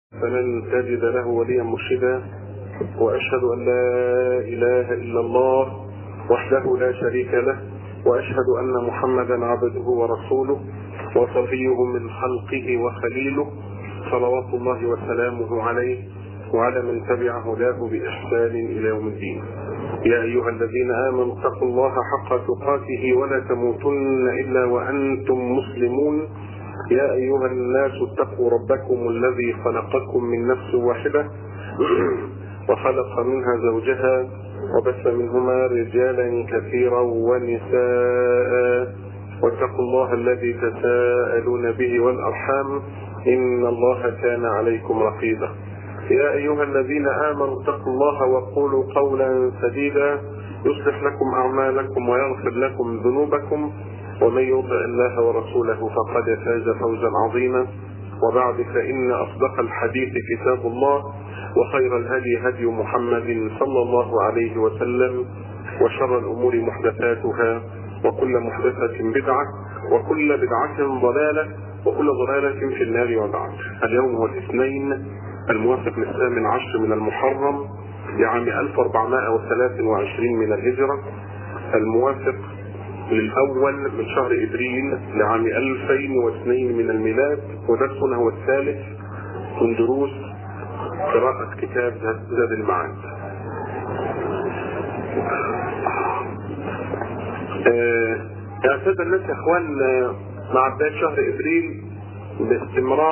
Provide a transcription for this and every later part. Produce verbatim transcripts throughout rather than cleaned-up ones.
فلن تجد له وليا مرشدا، وأشهد أن لا إله إلا الله وحده لا شريك له، وأشهد أن محمدا عبده ورسوله وصفيه من خلقه وخليله، صلوات الله وسلامه عليه وعلى من تبع هداه بإحسان إلى يوم الدين. يا أيها الذين آمنوا اتقوا الله حق تقاته ولا تموتن إلا وأنتم مسلمون. يا أيها الناس اتقوا ربكم الذي خلقكم من نفس واحدة وخلق منها زوجها وبث منهما رجالا كثيرا ونساء، واتقوا الله الذي تساءلون به والأرحام إن الله كان عليكم رقيبا. يا أيها الذين آمنوا اتقوا الله وقولوا قولا سديدا يصلح لكم أعمالكم ويغفر لكم ذنوبكم، ومن يطع الله ورسوله فقد فاز فوزا عظيما. وبعد، فإن أصدق الحديث كتاب الله، وخير الهدي هدي محمد صلى الله عليه وسلم، وشر الأمور محدثاتها، وكل محدثة بدعة، وكل بدعة ضلالة، وكل ضلالة في النار. وبعد، اليوم هو الاثنين الموافق للثامن عشر من المحرم لعام ألف وأربعمائة وثلاث وعشرين من الهجرة، الموافق للأول من شهر إبريل لعام ألفين واثنين من الميلاد، ودرسنا هو الثالث من دروس قراءة كتاب زاد المعاد. يا سادة الناس يا اخوان، مع بداية شهر إبريل باستمرار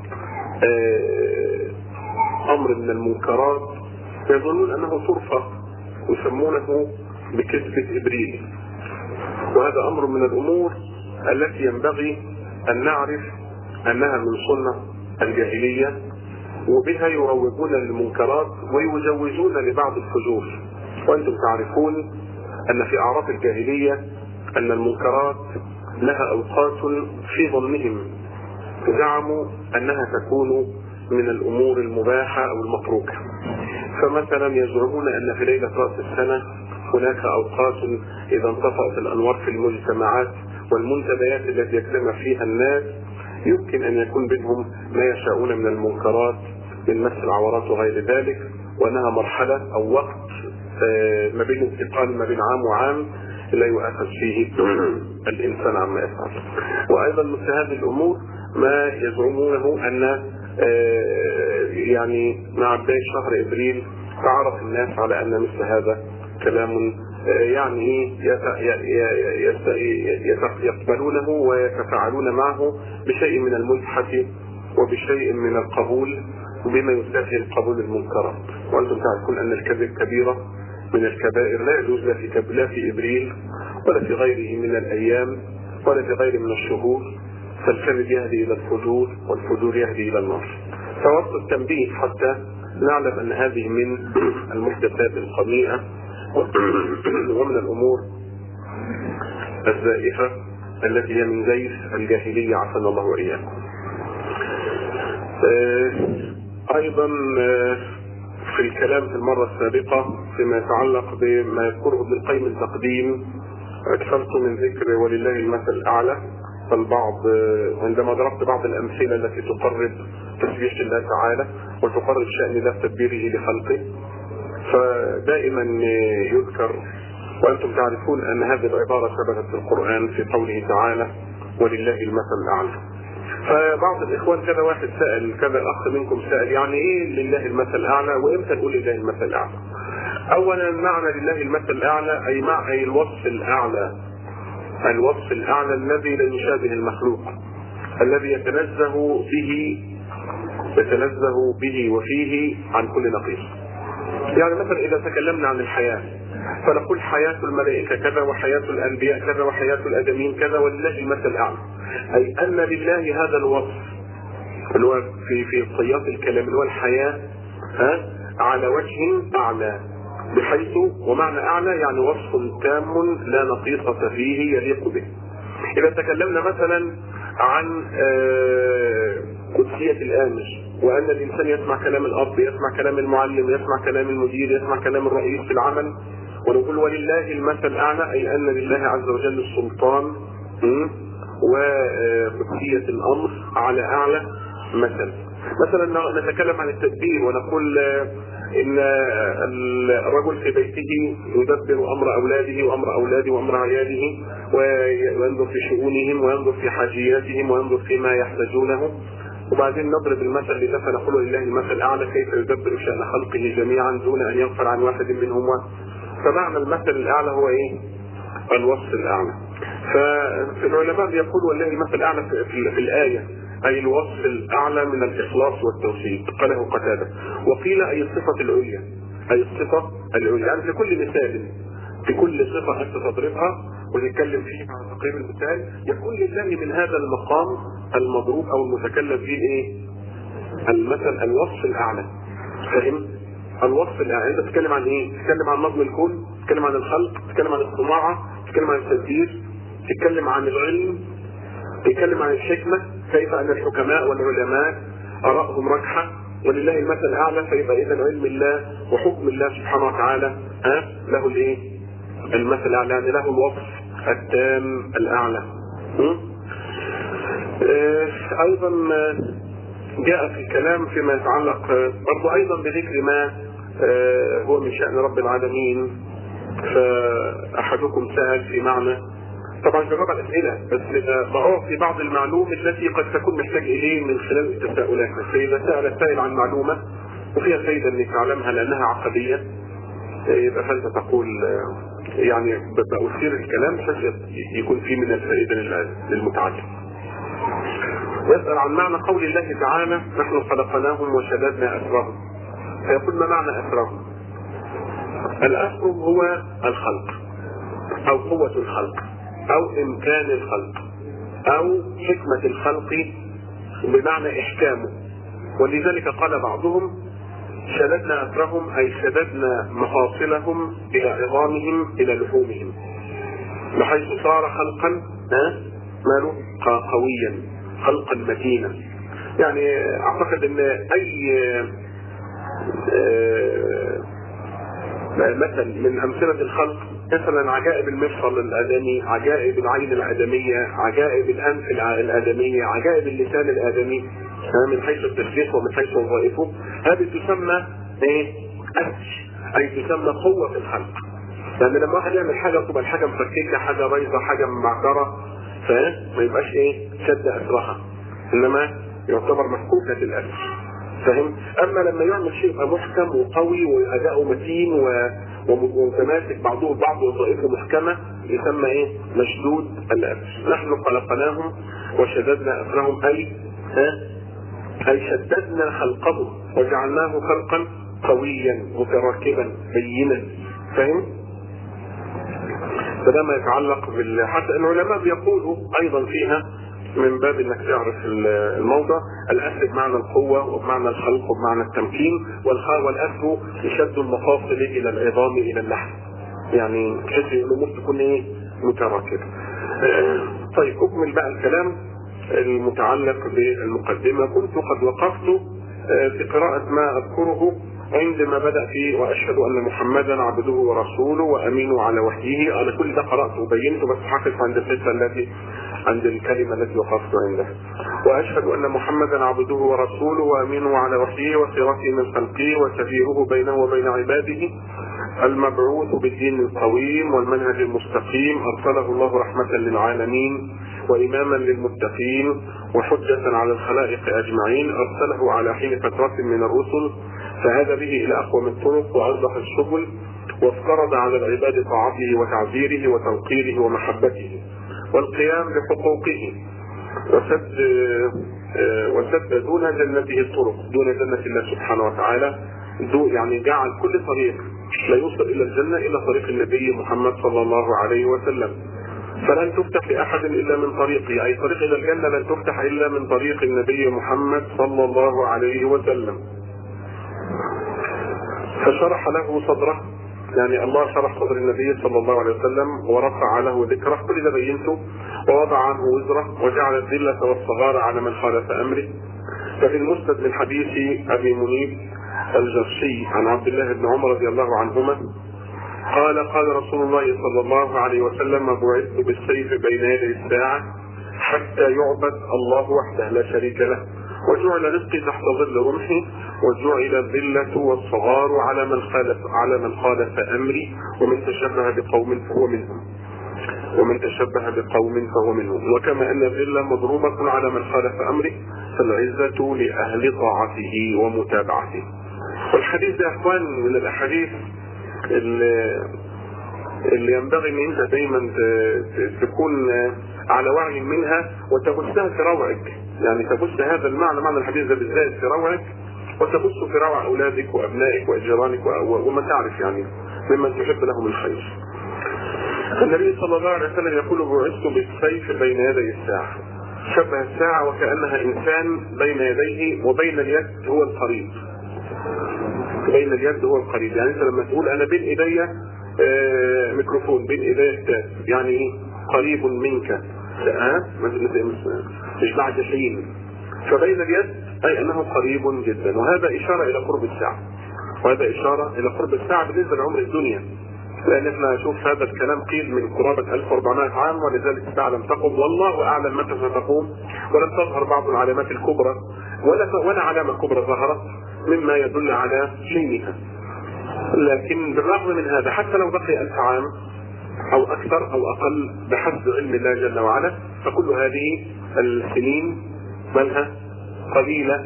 أمر من المنكرات يظنون أنه صرفة يسمونه بكذبة إبريل، وهذا أمر من الأمور التي ينبغي أن نعرف أنها من سنة الجاهلية، وبها يروجون للمنكرات ويجوزون لبعض الفجور. وأنتم تعرفون أن في أعراف الجاهلية أن المنكرات لها أوقات في ظنهم زعموا أنها تكون من الأمور المباحة أو المتروكة. فمثلا يزعمون أن في ليلة رأس السنة هناك أوقات إذا انطفأت الأنوار في المجتمعات والمنتديات التي يجتمع فيها الناس يمكن أن يكون بينهم ما يشاءون من المنكرات من مس العورات وغير ذلك، وأنها مرحلة أو وقت ما بين انتقال ما بين عام وعام لا يؤاخذ فيه الإنسان عما يفعل. وأيضا مثل هذه الأمور ما يزعمونه أن يعني مع بداية شهر إبريل تعرف الناس على أن مثل هذا كلام يعني يقبلونه ويتفاعلون معه بشيء من المزحة وبشيء من القبول بما يسهل قبول المنكرات. وأنتم تعرفون أن الكذب كبيرة من الكبائر لا يجوز لا في لا في إبريل ولا في غيره من الأيام ولا في غيره من الشهور، فالكذب يهدي إلى الفجور والفجور يهدي إلى النار. فوقت التنبيه حتى نعلم أن هذه من المحدثات الخبيئة ومن الأمور الزائفة التي هي من زيف الجاهلية عافانا الله وإياكم. أيضا في الكلام في المرة السابقة فيما يتعلق بما يذكره ابن القيم التقديم أكثرت من ذكر ولله المثل الأعلى، فالبعض عندما ضربت بعض الأمثلة التي تقرب تسبيح الله تعالى وتقرب شأن الله تدبيره لخلقه، فدائما يذكر وأنتم تعرفون أن هذه العبارة ثبتت في القرآن في قوله تعالى ولله المثل الأعلى. فبعض الإخوان كذا واحد سأل كذا الأخ منكم سأل يعني إيه لله المثل الأعلى وإمتى نقول لله المثل الأعلى؟ أولا معنى لله المثل الأعلى أي معنى الوصف الأعلى، الوصف الأعلى الذي لا يشابه المخلوق، الذي يتنزه به يتنزه به وفيه عن كل نقيص. يعني مثلا إذا تكلمنا عن الحياة فنقول حياة الملائكة كذا وحياة الأنبياء كذا وحياة الآدمين كذا ولله المثل الأعلى، أي أن لله هذا الوصف اللي هو في في صياغة الكلام اللي هو الحياة ها على وجه أعلى، بحيث ومعنى أعلى يعني وصف تام لا نقيصة فيه يليق به. إذا تكلمنا مثلا عن قدسية الآمر وأن الإنسان يسمع كلام الأب، يسمع كلام المعلم، يسمع كلام المدير، يسمع كلام الرئيس في العمل، ونقول ولله المثل الأعلى أي أن لله عز وجل السلطان وقدسية الأمر على أعلى مثل. مثلا نتكلم عن التدبير ونقول ان الرجل في بيته يدبر امر اولاده وامر اولاده وامر عياله وينظر في شؤونهم وينظر في حاجياتهم وينظر فيما يحتاجونه، وبعدين نضرب المثل لذا فنقول لله المثل الاعلى كيف يدبر شأن خلقه جميعا دون ان يغفر عن واحد منهم. فمعنى المثل الاعلى هو ايه؟ الوصف الاعلى. فالعلماء بيقولوا والله المثل الاعلى في, في, في الايه اي الوصف الاعلى من الاخلاص والتوحيد، قاله قتاده. وقيل اي الصفه العليا، اي الصفه العليا، يعني في كل مثال في كل صفه انت تضربها ونتكلم فيه على تقريب المثال يكون لله من هذا المقام المضروب او المتكلم فيه ايه؟ المثل الوصف الاعلى. فهم؟ الوصف الاعلى. انت تتكلم عن ايه؟ تتكلم عن نظم الكون، تتكلم عن الخلق، تتكلم عن الصناعه، تتكلم عن التدبير، تتكلم عن العلم، تتكلم عن الحكمه، كيف ان الحكماء والعلماء ارائهم رجحه ولله المثل الاعلى. فيبقى اذا علم الله وحكم الله سبحانه وتعالى ها له الايه؟ المثل الاعلى، يعني له الوصف التام الاعلى. اه ايضا جاء في الكلام فيما يتعلق برضو ايضا بذكر ما اه هو من شأن رب العالمين. فاحدكم سأل في معنى، طبعا جواب الاسئله بس ضعوف في بعض المعلوم التي قد تكون محتاج اليه من خلال التساؤلات. فاذا سأل السائل عن معلومه وفيها فائده انك تعلمها لانها عقديه يبقى فانت تقول يعني بأثير الكلام بحيث يكون فيه من الفائده للمتعلم. يسأل عن معنى قول الله تعالى نحن خلقناهم وشددنا أسرهم. فيقول ما معنى أسرهم؟ الأسر هو الخلق أو قوة الخلق أو إمكان الخلق أو حكمة الخلق بمعنى إحكامه. ولذلك قال بعضهم شددنا أسرهم أي شددنا مفاصلهم إلى عظامهم إلى لحومهم بحيث صار خلقا ماله قويا خلقا متينا. يعني اعتقد ان اي مثل من امثله الخلق مثلا عجائب المفصل الادمي، عجائب العين الادميه، عجائب الانف الادميه، عجائب اللسان الادمي من حيث التشخيص ومن حيث وظائفه، هذه تسمى ايه؟ أسر، اي تسمى قوه في الخلق. لان لما واحد يعمل حاجه تبقى الحاجه مفككه، حاجه بايظه، حاجه معكره، فما يبقاش ايه؟ شد اسرها، انما يعتبر مفكوكه الاسر. فاهم؟ اما لما يعمل شيء يبقى محكم وقوي واداؤه متين ومتماسك بعضه البعض ووظائفه محكمه يسمى ايه؟ مشدود الاسر. نحن خلقناهم وشددنا اسرهم اي ها اي شددنا خلقه وجعلناه خلقا قويا متراكبا بينا. فاهم؟ فده ما يتعلق بال حتى العلماء بيقولوا ايضا فيها من باب انك تعرف الموضع، الاسر بمعنى القوه وبمعنى الخلق وبمعنى التمكين، والخاء والاسر يشد المفاصل الى العظام الى اللحم، يعني بحيث الامور تكون ايه؟ متراكبه. طيب اكمل بقى الكلام المتعلق بالمقدمه. كنت قد وقفت في قراءه ما اذكره عندما بدأ فيه وأشهد أن محمدا عبده ورسوله وأمينه على وحيه. أنا كل ده قرأته وبينته بس حقف عند الحته التي عند الكلمة التي وقفت عندها. وأشهد أن محمدا عبده ورسوله وأمينه على وحيه وصيرته من خلقه وسفيره بينه وبين عباده المبعوث بالدين القويم والمنهج المستقيم، أرسله الله رحمة للعالمين وإماما للمتقين وحجة على الخلائق أجمعين، أرسله على حين فترة من الرسل فهذا به إلى أقوم الطرق وأوضح السبل، وافترض على العباد طاعته وتعذيره وتوقيره ومحبته والقيام بحقوقه وسد وسد دون جنته الطرق، دون جنة الله سبحانه وتعالى، يعني جعل كل طريق لا يوصل إلى الجنة إلى طريق النبي محمد صلى الله عليه وسلم. فلن تفتح لأحد إلا من طريقه، أي طريق إلى الجنة لن تفتح إلا من طريق النبي محمد صلى الله عليه وسلم. فشرح له صدره، يعني الله شرح صدر النبي صلى الله عليه وسلم ورفع له ذكره، كل ده بينته، ووضع عنه وزره وجعل الذلة والصغار على من خالف أمره. ففي المسند من حديث أبي منيب الجرشي عن عبد الله بن عمر رضي الله عنهما قال قال رسول الله صلى الله عليه وسلم بعثت بالسيف بين يدي الساعة حتى يعبد الله وحده لا شريك له وجعل رزقي تحت ظل رمحي، وجعل الذلة والصغار على من خالف على من خالف أمري، ومن تشبه بقوم فهو منهم ومن تشبه بقوم فهو منهم. وكما أن الذلة مضروبة على من خالف أمره، فالعزة لأهل طاعته ومتابعته. والحديث ده يا اخوان من الأحاديث اللي, اللي ينبغي ان انت دايما تكون على وعي منها وتبثها في روعك، يعني تبث هذا المعنى، معنى الحديث ده بالذات في روعك، وتبثه في روع أولادك وأبنائك وجيرانك وما تعرف يعني ممن تحب لهم الخير. النبي صلى الله عليه وسلم يقول: بعثت بالسيف بين يدي الساعة. شبه الساعة وكأنها إنسان بين يديه، وبين اليد هو القريب. بين اليد هو القريب، يعني أنت لما تقول أنا بين إيدي آه ميكروفون، بين إيدي كتاب، يعني إيه؟ قريب منك، أه؟ مش بعد حين. فبين اليد أي أنه قريب جدا، وهذا إشارة إلى قرب الساعة، وهذا إشارة إلى قرب الساعة بالنسبة لعمر الدنيا، لأن احنا نشوف هذا الكلام قيل من قرابة ألف وأربعمائة عام، ولذلك الساعة لم تقم، والله أعلم متى ستقوم، ولم تظهر بعض العلامات الكبرى، ولا ولا علامة كبرى ظهرت مما يدل على حينها. لكن بالرغم من هذا، حتى لو بقي ألف عام أو أكثر أو أقل بحسب علم الله جل وعلا، فكل هذه السنين مالها قليلة.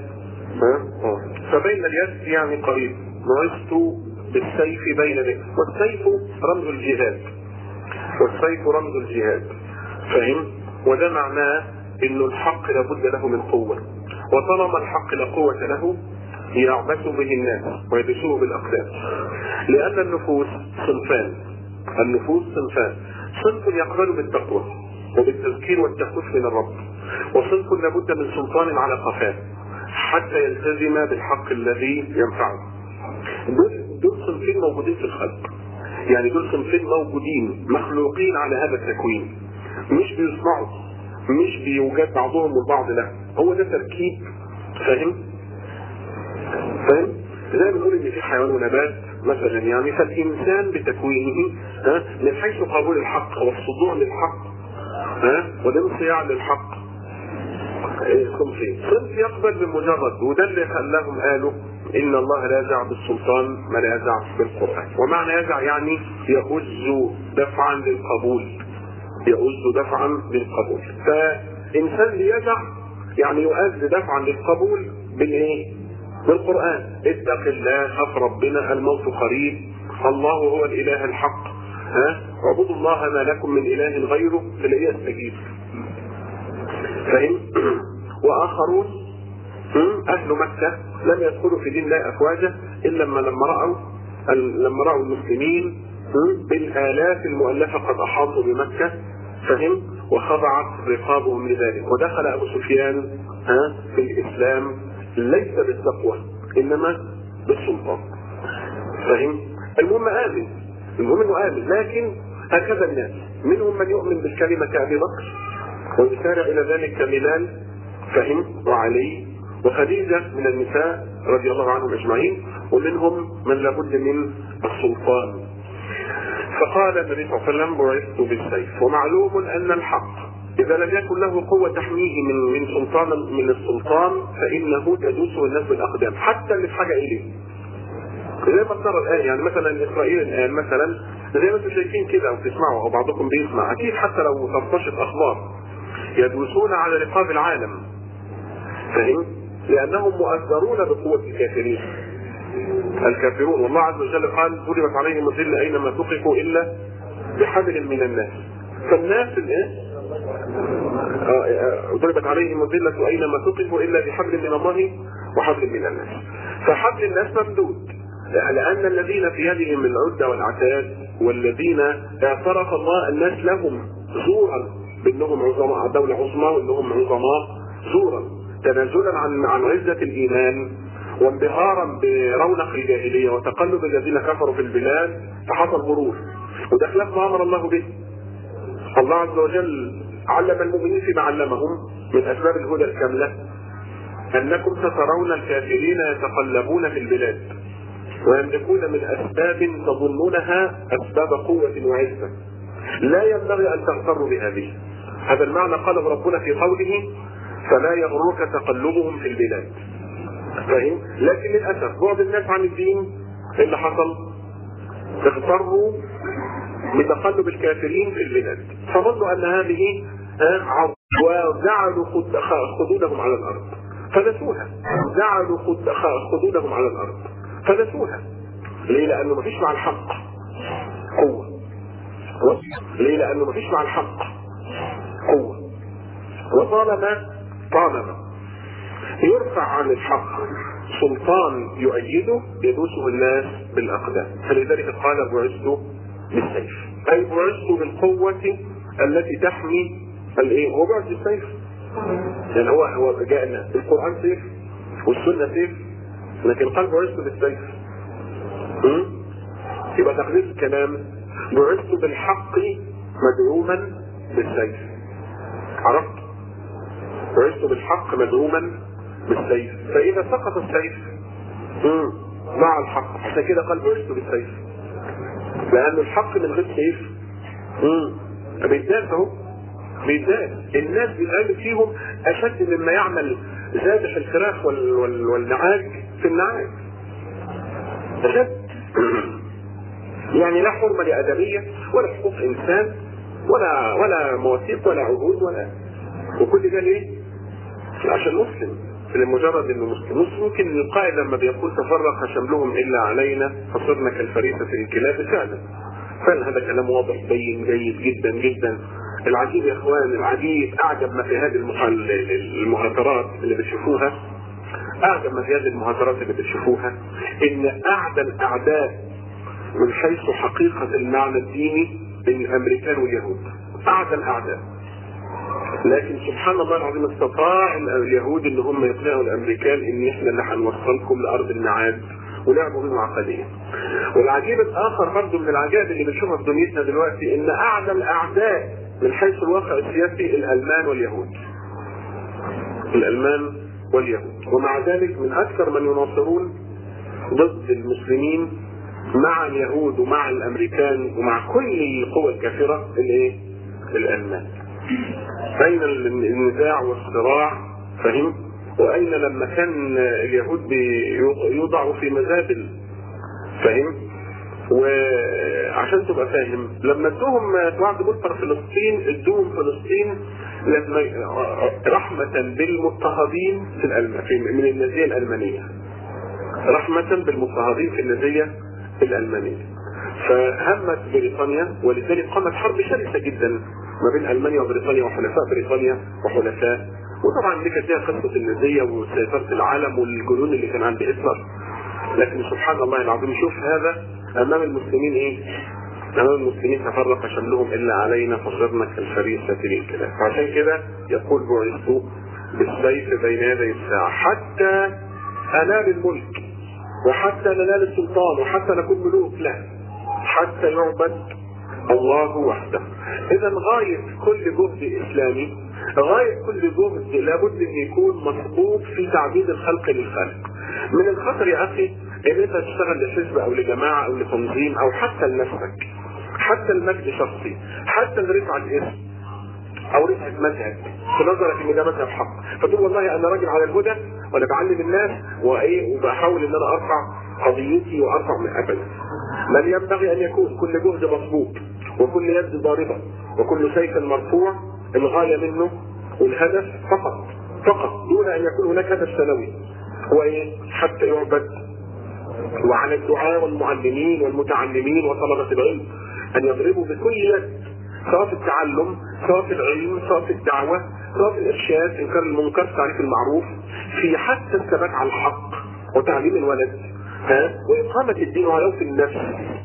فبين اليد يعني قريب. بعثت بالسيف بين يديه، والسيف رمز الجهاد، والسيف رمز الجهاد، فهم؟ وده معناه انه الحق لابد له من قوة، وطالما الحق لا قوة له يعبث به الناس ويدسوه بالاقدام. لان النفوس صنفان، النفوس صنفان، صنف يقبل بالتقوى وبالتذكير والتخويف من الرب، وصنف لابد من سلطان على قفاه حتى يلتزم بالحق الذي ينفعه. دول دول صنفين موجودين في الخلق، يعني دول صنفين موجودين مخلوقين على هذا التكوين، مش بيصنعوا، مش بيوجد بعضهم والبعض، لا، هو ده تركيب. فاهم؟ فاهم؟ زي ما بنقول ان في حيوان ونبات مثلا، يعني فالانسان بتكوينه ها من حيث قبول الحق والصدوع للحق ها والانصياع للحق صنفين. صنف يقبل بمجرد، وده اللي خلاهم قالوا ان الله لا يزع بالسلطان ما لا يزع بالقرآن. ومعنى يزع يعني يؤز دفعا للقبول، يؤز دفعا للقبول. فانسان يزع يعني يؤز دفعا للقبول بالايه؟ بالقرآن. اتق الله، خاف ربنا، الموت قريب، الله هو الاله الحق، ها اعبدوا الله ما لكم من اله غيره، تلاقيه يستجيب. فهم؟ واخرون اهل مكة لم يدخلوا في دين الله افواجا الا لما لما راوا لما راوا المسلمين بالالاف المؤلفه قد احاطوا بمكة، فهم؟ وخضعت رقابهم لذلك، ودخل ابو سفيان ها في الاسلام ليس بالتقوى انما بالسلطان. فهم؟ المهم امن، المهم انه امن، لكن هكذا الناس، منهم من يؤمن بالكلمه كابي بكر ويسارع الى ذلك كبلال، فهم؟ وعلي وخديجة من النساء رضي الله عنهم اجمعين، ومنهم من لابد من السلطان. فقال النبي صلى الله عليه وسلم: بعثت بالسيف. ومعلوم ان الحق اذا لم يكن له قوة تحميه من من سلطان من السلطان فانه تدوسه الناس بالاقدام، حتى اللي في حاجة اليه. زي ما ترى الان، يعني مثلا اسرائيل الان مثلا زي ما انتم شايفين كده او تسمعوا او بعضكم بيسمع، اكيد حتى لو تنتشر اخبار يدوسون على رقاب العالم، فهم؟ لانهم مؤثرون بقوة الكافرين. الكافرون والله عز وجل قال: ضربت عليهم الذل اينما ثقفوا الا بحبل من الناس. فالناس الايه؟ ضربت عليهم الذلة اينما ثقفوا الا بحبل من الله وحبل من الناس. فحبل الناس ممدود، لان الذين في يدهم العدة والعتاد والذين اعترف الله الناس لهم زورا بانهم عظماء، دولة عظمى وانهم عظماء زورا، تنازلا عن عن عزة الايمان وانبهارا برونق الجاهلية وتقلب الذين كفروا في البلاد، فحصل غرور، وده خلاف ما امر الله به. الله عز وجل علم المؤمنين فيما علمهم من اسباب الهدى الكاملة انكم سترون الكافرين يتقلبون في البلاد ويملكون من اسباب تظنونها اسباب قوة وعزة، لا ينبغي ان تغتروا بهذه. هذا المعنى قاله ربنا في قوله: فلا يغرك تقلبهم في البلاد. فاهم؟ لكن للاسف بعض الناس عن الدين اللي حصل اغتروا بتقلب الكافرين في البلاد، فظنوا ان هذه عرض وجعلوا خدودهم على الارض فنسوها. جعلوا خدودهم على الارض فنسوها. ليه؟ لانه مفيش مع الحق قوه. ليه؟ لانه مفيش مع الحق قوه. وطالما طالما يرفع عن الحق سلطان يؤيده يدوسه الناس بالاقدام. فلذلك قال بعثت بالسيف، اي بعثت بالقوه التي تحمي الايه؟ هو بعث بالسيف. يعني هو هو جاءنا القران سيف والسنه سيف، لكن قال بعثت بالسيف. يبقى تقدير الكلام بعثت بالحق مدعوما بالسيف. عرفت؟ بعثت بالحق مدعوما بالسيف، فاذا سقط السيف مع الحق، عشان كده قال بعثت بالسيف، لان الحق من غير سيف بيتداس اهو، بيتداس. الناس بيتعمل فيهم اشد مما يعمل ذابح الفراخ وال وال والنعاج في النعاج. اشد. يعني لا حرمه لادميه ولا حقوق انسان ولا ولا مواثيق ولا عهود ولا، وكل ده ليه؟ عشان مسلم، لمجرد انه مسلم. مسلم ممكن القائد لما بيقول تفرق شملهم الا علينا فصرنا كالفريسه في الكلاب، فعلا فعلا هذا كلام واضح بين جيد جدا جدا. العجيب يا اخوان، العجيب اعجب ما في هذه المهاترات اللي بتشوفوها، اعجب ما في هذه المهاترات اللي بتشوفوها ان اعدى الاعداء من حيث حقيقه المعنى الديني الامريكان واليهود، اعدى الاعداء. لكن سبحان الله العظيم استطاع اليهود ان هم يقنعوا الامريكان ان احنا اللي هنوصلكم لارض الميعاد، ولعبوا بهم عقديا. والعجيب الاخر برضه من العجائب اللي بنشوفها في دنيتنا دلوقتي ان اعدى الاعداء من حيث الواقع السياسي الالمان واليهود. الالمان واليهود، ومع ذلك من اكثر من يناصرون ضد المسلمين مع اليهود ومع الامريكان ومع كل القوى الكافره الايه؟ الالمان. اين النزاع والصراع؟ فهم؟ واين لما كان اليهود يوضعوا في مزابل؟ فهم؟ وعشان تبقى فاهم، لما ادوهم بعد مصر فلسطين ادوهم فلسطين لما رحمة بالمضطهدين في الألم... في من النازية الألمانية، رحمة بالمضطهدين في النازية الألمانية. فهمت بريطانيا، ولذلك قامت حرب شرسة جدا ما بين ألمانيا وبريطانيا وحلفاء بريطانيا وحلفاء. وطبعا دي كانت فيها قصة النازية وسيطرة العالم والجنون اللي كان عند هتلر. لكن سبحان الله العظيم شوف هذا امام المسلمين ايه؟ امام المسلمين تفرق شملهم الا علينا فصرنا كالفريسة للكلاب. فعشان كده يقول بعثت بالسيف بين يدي الساعة حتى انال الملك وحتى ننال السلطان وحتى نكون ملوك، لا، حتى يعبد الله وحده. اذا غاية كل جهد اسلامي، غاية كل جهد لابد ان يكون مصبوب في تعبيد الخلق للخالق. من الخطر يا اخي ان انت تشتغل لحزب او لجماعة او لتنظيم او حتى لنفسك، حتى المجد شخصي، حتى لرفعة اسم او رفعة مذهب في نظرك ان ده مذهب حق، فتقول والله انا راجل على الهدى وانا بعلم الناس وايه وبحاول ان انا ارفع قضيتي وارفع من ابدا. بل ينبغي ان يكون كل جهد مصبوب وكل يد ضاربة وكل سيف مرفوع الغاية منه والهدف فقط فقط دون ان يكون هناك هدف ثانوي هو ايه؟ حتى يعبد. وعلى الدعاء والمعلمين والمتعلمين وطلبة العلم ان يضربوا بكل يد، سواء في التعلم، سواء في العلم، سواء في الدعوة، سواء في الارشاد، انكار المنكر، تعريف المعروف، في حتى الثبات على الحق وتعليم الولد، ها، واقامة الدين ولو في النفس.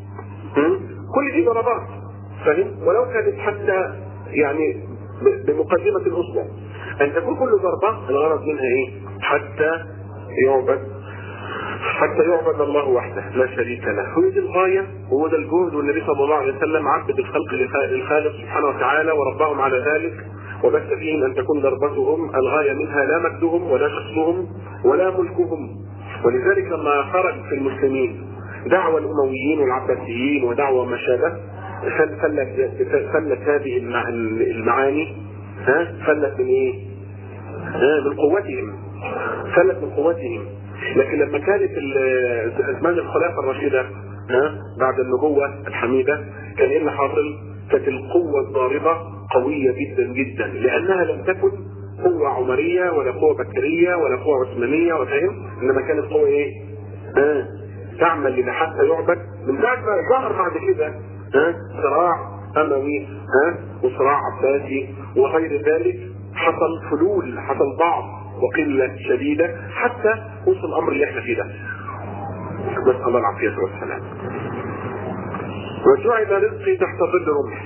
كل دي ضربات، فاهم؟ ولو كانت حتى يعني بمقدمة الأسبوع أن تكون كل ضربة الغرض منها إيه؟ حتى يعبد حتى يعبد الله وحده لا شريك له. هو دي الغاية وهو ده الجهد، والنبي صلى الله عليه وسلم عبد الخلق للخالق سبحانه وتعالى وربهم على ذلك، وبث فيهم أن تكون ضربتهم الغاية منها لا مجدهم ولا شخصهم ولا ملكهم. ولذلك لما خرج في المسلمين دعوة الأمويين والعباسيين ودعوة ما شابه فلت فلت هذه المعاني، ها، فلت من ايه؟ من قوتهم، فلت من قوتهم. لكن لما كانت ازمان الخلافه الراشده بعد النبوه الحميده كان ايه اللي حاصل؟ كانت القوه الضاربه قويه جدا جدا، لانها لم تكن قوه عمريه ولا قوه بكريه ولا قوه عثمانيه، وفاهم؟ انما كانت قوه ايه؟ ها تعمل لنا حتى يعبد. من بعد ما ظهر بعد كده ها صراع اموي ها وصراع عباسي وغير ذلك، حصل فلول، حصل ضعف وقله شديده حتى وصل الامر اللي احنا فيه ده. نسال الله العافيه والسلام. وجعل رزقي تحت ظل رمح.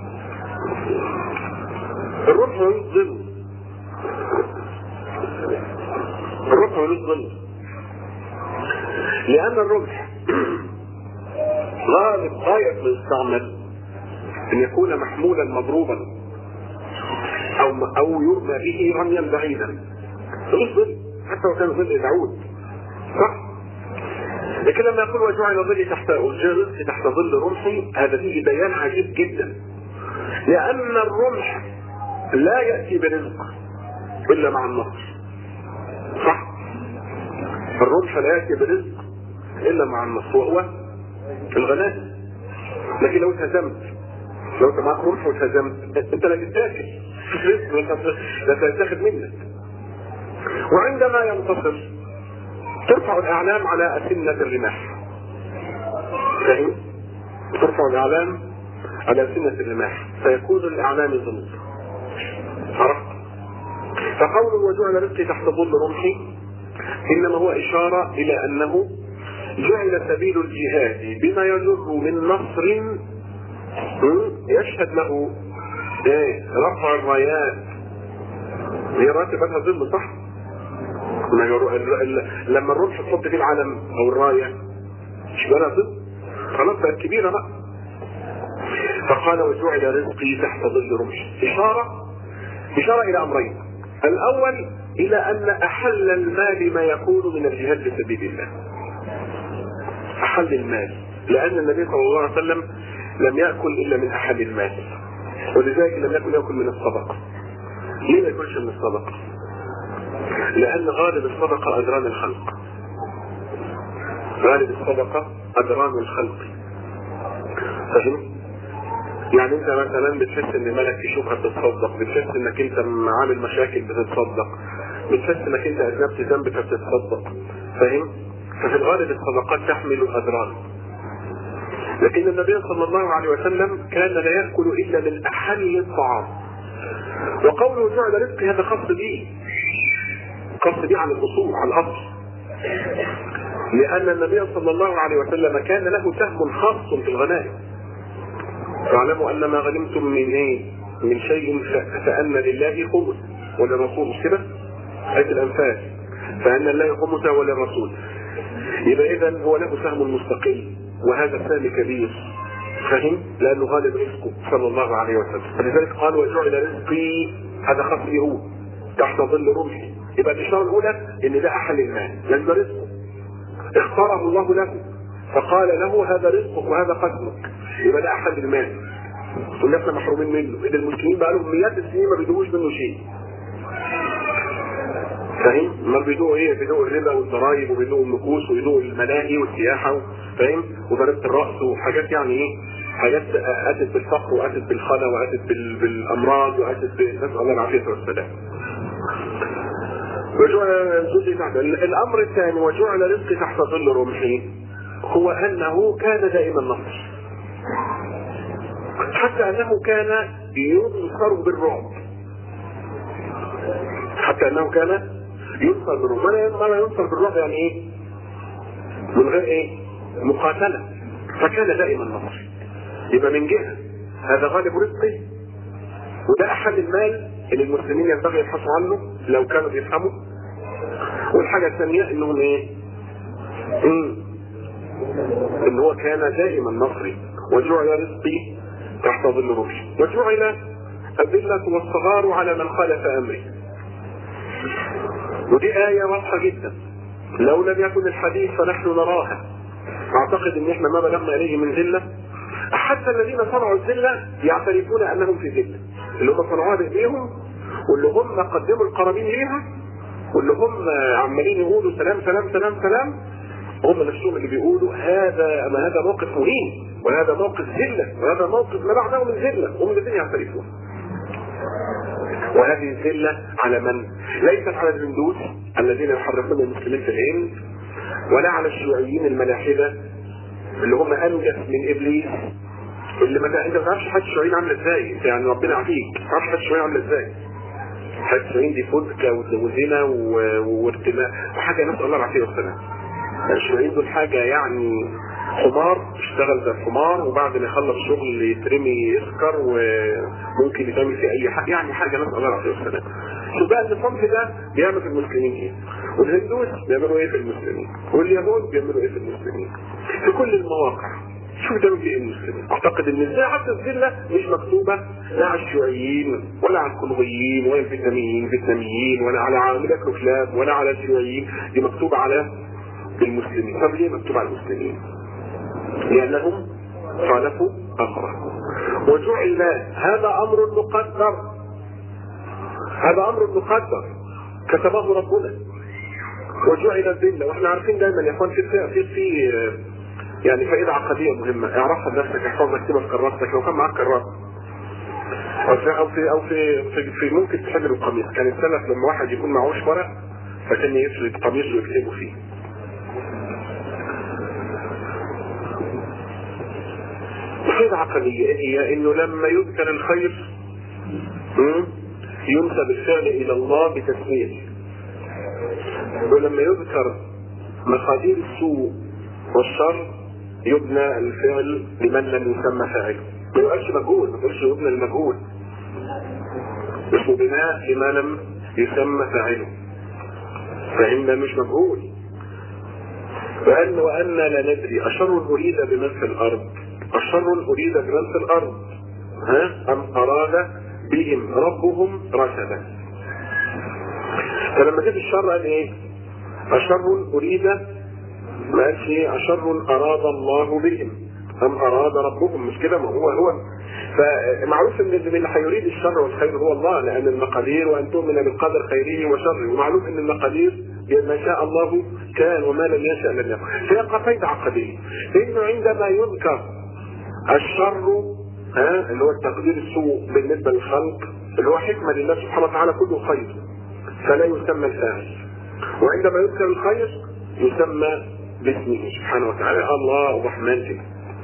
الرمح ملوش ظل، الرمح ملوش ظل، لان الرمح غالب غايه ما يستعمل ان يكون محمولا مضروبا او او يرمى به رميا بعيدا. ملوش ظل حتى لو كان ظل داوود، صح؟ لكن لما يقول وجعل ظلي تحت رزقي تحت ظل رمحي، هذا فيه بيان عجيب جدا، لان الرمح لا ياتي برزق الا مع النصر، صح؟ الرمح لا ياتي برزق الا مع النصر وهو الغنائم. لكن لو اتهزمت، لو انت معك رمح واتهزمت انت لا تتاكل، مش رزق، لا تتاخد منك. وعندما ينتصر ترفع الاعلام على اسنة الرماح، فاهم؟ ترفع الاعلام على اسنة الرماح فيكون الاعلام ظل، عرفت؟ فقول وجعل رزقي تحت ظل رمحي انما هو اشارة الى انه جعل سبيل الجهاد بما يجر من نصر يشهد له ايه؟ رفع الرايات. هي راتبتها ظل، صح؟ لما الرمح تحط فيه العلم او الرايه مش بقى لها ظل، خلاص بقت كبيره بقى. فقال وجعل رزقي تحت ظل رمحي، اشاره اشاره الى امرين. الاول الى ان احل المال ما يكون من الجهاد في سبيل الله، احل المال، لان النبي صلى الله عليه وسلم لم ياكل الا من احل المال، ولذلك لم يكن ياكل من الصدقه. ليه ما ياكلش من الصدقه؟ لان غالب الصدقه ادران الخلق، غالب الصدقه ادران الخلق، فاهم؟ يعني انت مثلا بتحس ان مالك في شبهه بتتصدق، بتحس انك انت عامل مشاكل بتتصدق، بتحس انك انت اذنبت ذنب فبتتصدق، فاهم؟ ففي الغالب الصدقات تحمل الادران. لكن النبي صلى الله عليه وسلم كان لا ياكل الا من احل الطعام. وقوله جعل رزقي هذا خاص به، خاص به على الاصول، على الاصل، لان النبي صلى الله عليه وسلم كان له سهم خاص في الغنائم. واعلموا ان ما غنمتم من ايه؟ من شيء فان لله خمس وللرسول، مش كده؟ آية الانفال، فان لله خمس وللرسول. يبقى اذا هو له سهم مستقل، وهذا السهم كبير، فاهم؟ لانه غالب رزقه صلى الله عليه وسلم. فلذلك قال وجعل رزقي، هذا خاص به هو تحت ظل رمحي. يبقى الاشاره الاولى ان ده احل المال، لان ده رزقه اختاره الله له، فقال له هذا رزقك وهذا قسمك، يبقى ده احل المال واللي احنا محرومين منه. ان المسلمين بقى لهم مئات السنين ما بيدوقوش منه شيء، فاهم؟ ما بيدوقوا ايه؟ بيدوقوا الربا والضرايب وبيدوقوا النكوس وبيدوقوا الملاهي والسياحه، فاهم؟ وضريبه الراس وحاجات، يعني ايه؟ حاجات اتت بالفقر واتت بالخلا واتت بالامراض واتت نسال الله العافيه والسلام. وجعل رزقي تحت الامر الثاني وجعل رزقي تحت ظل رمحي، هو انه كان دائما النصر، حتى انه كان ينصر بالرعب، حتى انه كان ينصر بالرعب. ما ينصر بالرعب يعني ايه؟ من غير ايه؟ مقاتله. فكان دائما النصر. يبقى من جهه هذا غالب رزقي، وده احد المال اللي المسلمين ينبغي يبحثوا عنه لو كانوا بيفهموا. والحاجه الثانيه انهم ايه؟ امم ان هو كان دائما نصري. وجعل رزقي تحت ظل رمحي، وجعل الذله والصغار على من خالف امري. ودي آية واضحة جدا، لو لم يكن الحديث فنحن نراها. اعتقد ان احنا ما بلغنا اليه من ذلة، حتى الذين صنعوا الذلة يعترفون انهم في ذلة، اللي هم صنعوها بايديهم واللي هم قدموا القرابين ليها واللي هم عمالين يقولوا سلام سلام سلام سلام، هم نفسهم اللي بيقولوا هذا ما هذا موقف مهين، وهذا موقف ذله، وهذا موقف ما بعده من ذله، هم الذين يعترفون. وهذه الذله على من؟ ليست على الهندوس الذين يحرفون المسلمين في الهند، ولا على الشيوعيين الملاحده اللي هم انجس من ابليس، اللي ما انت ما تعرفش حد الشيوعيين عامله ازاي، انت يعني ربنا يعافيك، ما تعرفش حد الشيوعيين عامله ازاي. حد الشيوعيين دي فودكا وزنا وارتماء وحاجه نسال الله العافيه والسلام. الشيوعيين دول حاجه يعني حمار اشتغل زي الحمار، وبعد ما يخلص شغل يترمي يسكر وممكن يتعمل في اي حاجه، يعني حاجه نسال الله العافيه والسلام. شو بقى الصنف ده بيعمل في المسلمين ايه؟ والهندوس بيعملوا ايه في المسلمين؟ واليهود بيعملوا ايه في المسلمين؟ في كل المواقع شوف بيعملوا ايه المسلمين. اعتقد ان ازاي حتى الذله مش مكتوبه لا على الشيوعيين ولا على الكونغويين ولا الفيتناميين الفيتناميين ولا على عاملات الكلاب ولا على الشيوعيين، دي مكتوبه على المسلمين. طب ليه مكتوبه على المسلمين؟ لانهم خالفوا امره، وجعل هذا امر مقدر، هذا امر مقدر كتبه ربنا، وجعل الذله. واحنا عارفين دايما يا اخوان في في في يعني فائده عقديه مهمه اعرفها لنفسك، احفظها اكتبها في كراستك لو كان معاك كراسه، او في او في او في, في, في ممكن تحل القميص. كان السلف لما واحد يكون معهوش ورق فكان يفرد قميصه ويكتبه فيه. فائده عقديه هي انه لما يذكر الخير ينسب الفعل الى الله بتسميته، ولما يذكر مقادير السوء والشر يبنى الفعل لمن لم يسمى فاعله. ما يقولش مجهول، ما تقولش يبنى المجهول، اسمه بناء لما لم يسمى فاعله، فإنه مش مجهول. وأن وأن لا ندري أشر أريد بمن في الأرض، أشر أريد بمن في الأرض ها أم أراد بهم ربهم رشدا. فلما جت الشر قال إيه؟ أشر أريد، ما قالش ايه أشر أراد الله بهم أم أراد ربهم، مش كده؟ ما هو هو فمعروف ان اللي هيريد الشر والخير هو الله، لأن المقادير وأن تؤمن بالقدر خيره وشره، ومعروف ان المقادير ما شاء الله كان وما لم يشأ لم يكن. فيبقى فائدة عقدية إنه عندما يذكر الشر ها اللي هو التقدير السوء بالنسبة للخلق اللي هو حكمة لله سبحانه وتعالى كله خير فلا يسمى الفاعل، وعندما يذكر الخير يسمى باسمه سبحانه وتعالى الله الرحمن كده.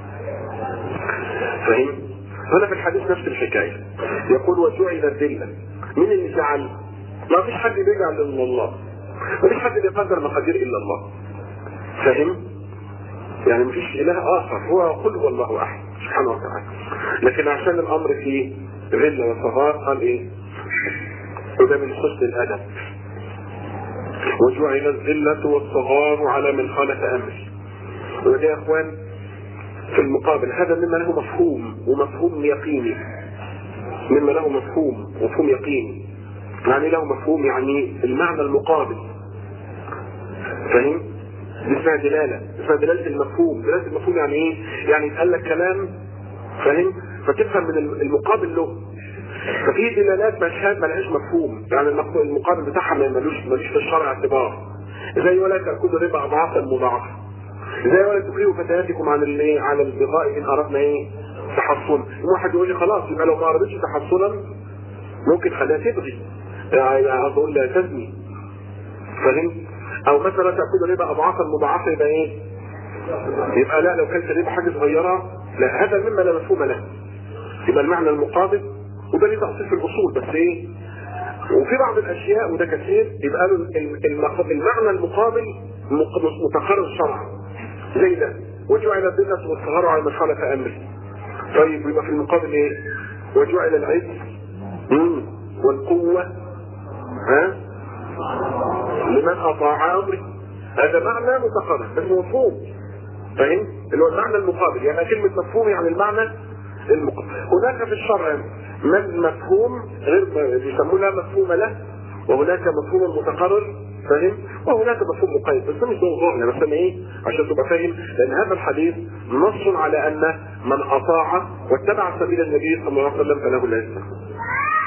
فهم؟ هنا في الحديث نفس الحكاية يقول وجعل الذلة. مين اللي جعل؟ ما فيش حد بيجعل الا الله، ما فيش حد بيقدر مقادير الا الله. فهم؟ يعني ما فيش اله اخر، هو قل هو الله احد سبحانه وتعالى. لكن عشان الامر فيه ذلة وصغار قال ايه؟ وده من حسن الادب وجعل الذلة والصغار على من خالف امري. وده يا اخوان في المقابل هذا مما له مفهوم ومفهوم يقيني، مما له مفهوم ومفهوم يقيني. يعني له مفهوم يعني المعنى المقابل. فاهم؟ دي اسمها دلالة، اسمها دلالة المفهوم. دلالة المفهوم يعني ايه؟ يعني يتقال لك كلام فاهم؟ فتفهم من المقابل له. ففي دلالات مشهد ما لهاش مفهوم، يعني المقابل بتاعها ملوش ملوش في الشرع اعتبار. زي ولا تأكلوا ربا اضعافا مضاعفة، زي ولا تكرهوا فتياتكم عن الايه على البغاء ان اردنا ايه تحصنا. واحد يقول لي خلاص يبقى لو ما اردتش تحصنا ممكن خليها تبغي، يعني اقول لا تزني. فاهم؟ او مثلا تأكلوا ربا اضعافا مضاعفة يبقى ايه؟ يبقى لا لو كانت الربا حاجة صغيرة لا، هذا مما لا مفهوم له. يبقى المعنى المقابل وده ليه تأصيل في الأصول بس إيه؟ وفي بعض الأشياء وده كثير يبقى المعنى المقابل متقرر شرعا زي ده وجعل الذلة والصغار على من خالف أمري. طيب يبقى في المقابل إيه؟ وجعل العز والقوة ها لمن أطاع أمري. هذا معنى متقرر بس مفهوم. فاهم؟ اللي هو المعنى المقابل، يعني كلمة مفهوم يعني المعنى المقابل. هناك في الشرع من مفهوم غير يسمونها مفهوم له، وهناك مفهوم متقرر فاهم، وهناك مفهوم مقيد. بس مش موضوعنا، بس انا ايه عشان تبقى فاهم، لان هذا الحديث نص على ان من اطاع واتبع سبيل النبي صلى الله عليه وسلم فله العزه.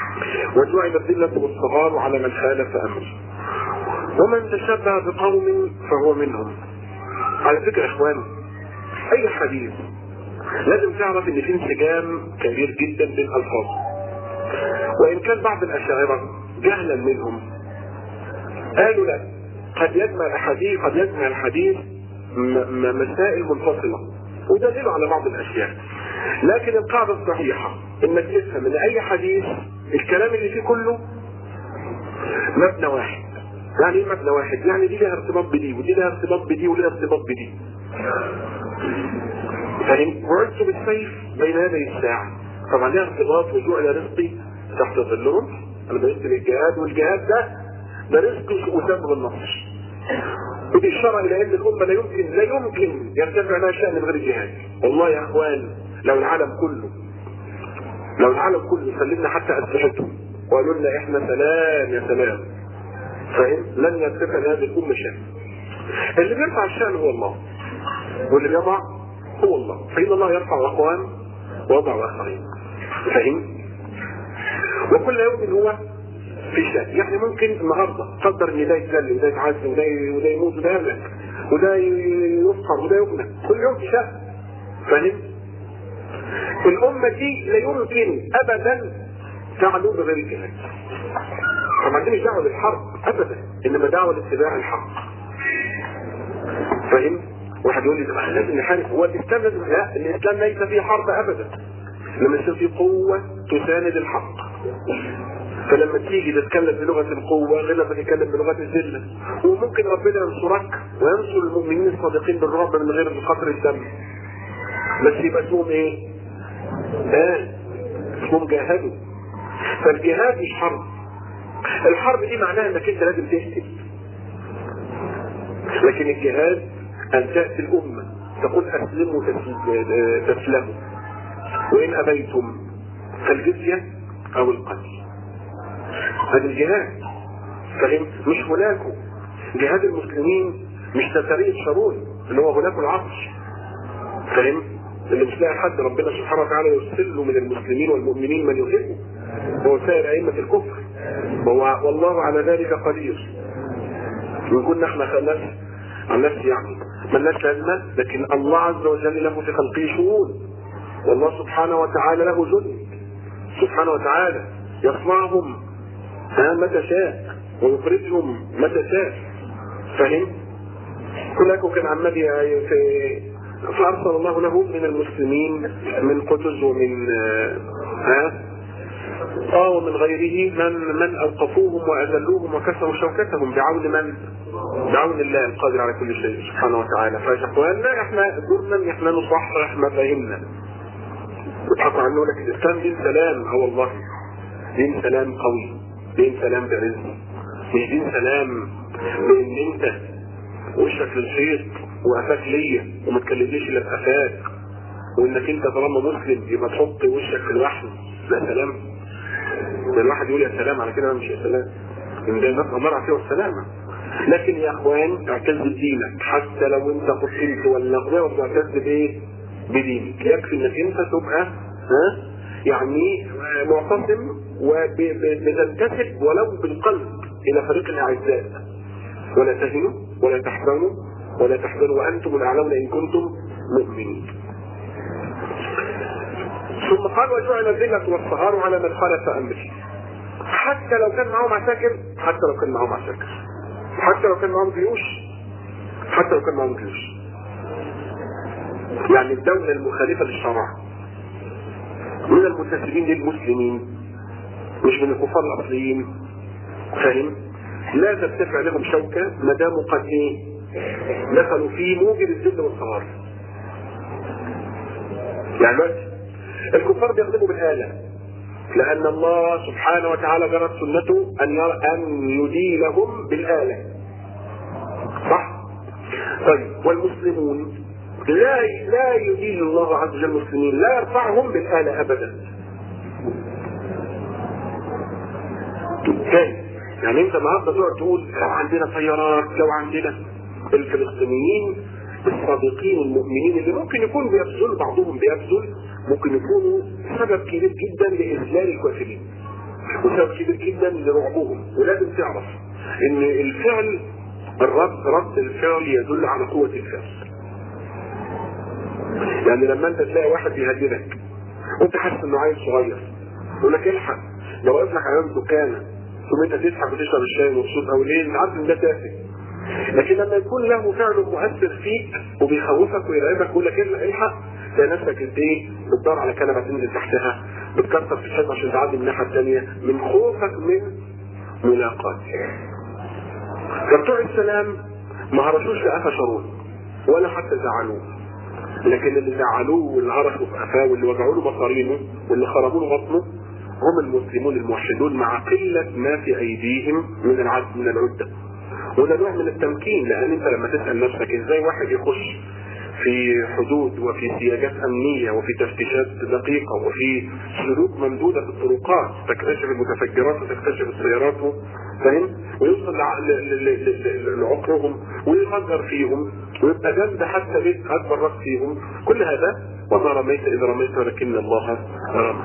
وجعل الذلة والصغار على من خالف امره ومن تشبه بقوم فهو منهم. على فكرة يا اخوان، اي حديث لازم تعرف ان في انسجام كبير جدا بين الالفاظ، وان كان بعض الاشاعرة جهلا منهم قالوا لا، قد يجمع الحديث قد يجمع الحديث مسائل منفصلة ودليل على بعض الاشياء، لكن القاعدة الصحيحة انك تفهم ان اي حديث الكلام اللي فيه كله مبنى واحد. يعني ايه مبنى واحد؟ يعني دي لها ارتباط بدي ودي لها ارتباط بدي ولها ارتباط بدي. فاهم؟ وعدت بالسيف بين يدي الساعة، طبعا لها ارتباط. وجعل رزقي تحت ظل رمح، انا بقيت للجهاد، والجهاد ده ده رزق وسبب النصر. ودي الشرع الى ان الامه لا يمكن لا يمكن يرتفع لها شان من غير الجهاد. والله يا اخوان، لو العالم كله لو العالم كله سلمنا حتى اسلحتهم وقالوا لنا احنا سلام يا سلام، فاهم؟ لن يرتفع لهذه الامه شان. اللي بيرفع الشان هو الله، واللي بيضع هو الله، فإن الله يرفع اقوام ويضع اخرين. فاهم؟ وكل يوم هو في شان. يعني ممكن النهارده قدر ان ده يتذل وده يتعذب وده وده يموت وده يهلك وده يفقر وده يغنى، كل يوم في شان. فاهم؟ الامه دي لا يمكن ابدا تعلو بغير الجهاد. طبعا دي مش دعوه للحرب ابدا، انما دعوه لاتباع الحق. فاهم؟ واحد يقول لي طب لازم نحارب، هو الاسلام لازم؟ لا، الاسلام ليس فيه حرب ابدا، لما يصير فيه قوه تساند الحق. فلما تيجي تتكلم بلغه القوه غير لما تتكلم بلغه الذله. وممكن ربنا ينصرك وينصر المؤمنين الصادقين بالرعب من غير قطر الدم، بس يبقى اسمهم ايه؟ اه اسمهم جاهدوا. فالجهاد مش حرب. الحرب دي معناها انك انت لازم تقتل، لكن الجهاد ان تاتي الامه تقول اسلموا تسلموا، وان ابيتم فالجزيه او القتل. هذا الجهاد. فهم؟ مش هناك جهاد المسلمين مش تسارية شارون اللي هو هناك العطش. فهم؟ اللي مش لاقي حد ربنا سبحانه وتعالى يرسل له من المسلمين والمؤمنين من يحبه، هو سائر ائمه الكفر، وهو والله على ذلك قدير. وان كنا احنا خلاص عن نفسي يعني ملناش لازمه، لكن الله عز وجل له في خلقه شؤون، والله سبحانه وتعالى له جند سبحانه وتعالى يصنعهم متى شاء ويخرجهم متى شاء. فهم؟ هناك كان عمال في فارسل الله له من المسلمين من قدس ومن ها اه ومن غيره من من اوقفوهم واذلوهم وكسروا شوكتهم بعون من؟ بعون الله القادر على كل شيء سبحانه وتعالى. فاخواننا احنا دورنا احنا نصحح مفاهيمنا. بيضحكوا عنه لك الاسلام دين سلام، اه والله دين سلام قوي، دين سلام برزق، مش دين سلام بان انت وشك للحيط وقفاك ليا وما تكلمنيش الا بقفاك، وانك انت طالما مسلم يبقى تحط وشك في الوحل. لا سلام. ده الواحد يقول يا سلام على كده، مش يا سلام، ان ده الناس امر فيه السلامه. لكن يا اخوان اعتز بدينك، حتى لو انت قتلت ولا غير تعتز بايه؟ بدينك. يكفي انك انت تبقى ها يعني معتصم وبتنتسب ولو بالقلب الى فريق الاعزاء. ولا تهنوا ولا تحزنوا ولا تحزنوا وانتم الاعلون ان كنتم مؤمنين. ثم قال وجعل الذلة والصغار على من خالف امري. حتى لو كان معهم عساكر، حتى لو كان معهم عساكر، حتى لو كان معهم جيوش، حتى لو كان معهم جيوش. يعني الدولة المخالفة للشرع من المنتسبين للمسلمين مش من الكفار الاصليين، فاهم؟ لا ترتفع لهم شوكة ما داموا قد ايه؟ دخلوا في موجب الذل والصغار. يعني بس الكفار بيخدموا بالآلة، لأن الله سبحانه وتعالى جرت سنته أن أن يديلهم بالآلة. صح؟ طيب والمسلمون لا لا يدين الله عز وجل المسلمين، لا يرفعهم بالآلة أبدا. يعني انت النهارده تقعد تقول لو عندنا طيارات، لو عندنا الفلسطينيين الصادقين المؤمنين اللي ممكن يكون بيبذل بعضهم بيبذل، ممكن يكونوا سبب كبير جدا لإذلال الكافرين. وسبب كبير جدا لرعبهم. ولازم تعرف ان الفعل الرد رد الفعل يدل على قوة الفعل. يعني لما انت تلاقي واحد بيهددك وانت حاسس انه عيل صغير يقول لك الحق لو واقف لك على دكانه ثم انت تضحك وتشرب الشاي مبسوط او ليه؟ انت عارف ان ده تافه. لكن لما يكون له فعل مؤثر فيك وبيخوفك ويرعبك ويقول لك الحق، تلاقي نفسك انت ايه؟ بتدور على كنبه تنزل تحتها، بتكسر في الشمس عشان تعدي من الناحيه الثانيه من خوفك من ملاقات. فبتوع السلام ما هرشوش لقفا شارون ولا حتى زعلوه، لكن اللي زعلوه واللي هرشوا في قفاه واللي وجعوا له مصارينه واللي خربوا له بطنه هم المسلمون الموحدون مع قله ما في ايديهم من العد من العده. وده نوع من التمكين، لان انت لما تسال نفسك ازاي واحد يخش في حدود وفي سياجات امنيه وفي تفتيشات دقيقه وفي سلوك ممدوده في الطرقات تكتشف المتفجرات وتكتشف السيارات، فاهم؟ ويوصل لعقرهم ويفجر فيهم ويبقى جنب حتى بيت اكبر راس فيهم. كل هذا وما رميت اذ رميت ولكن الله رمى.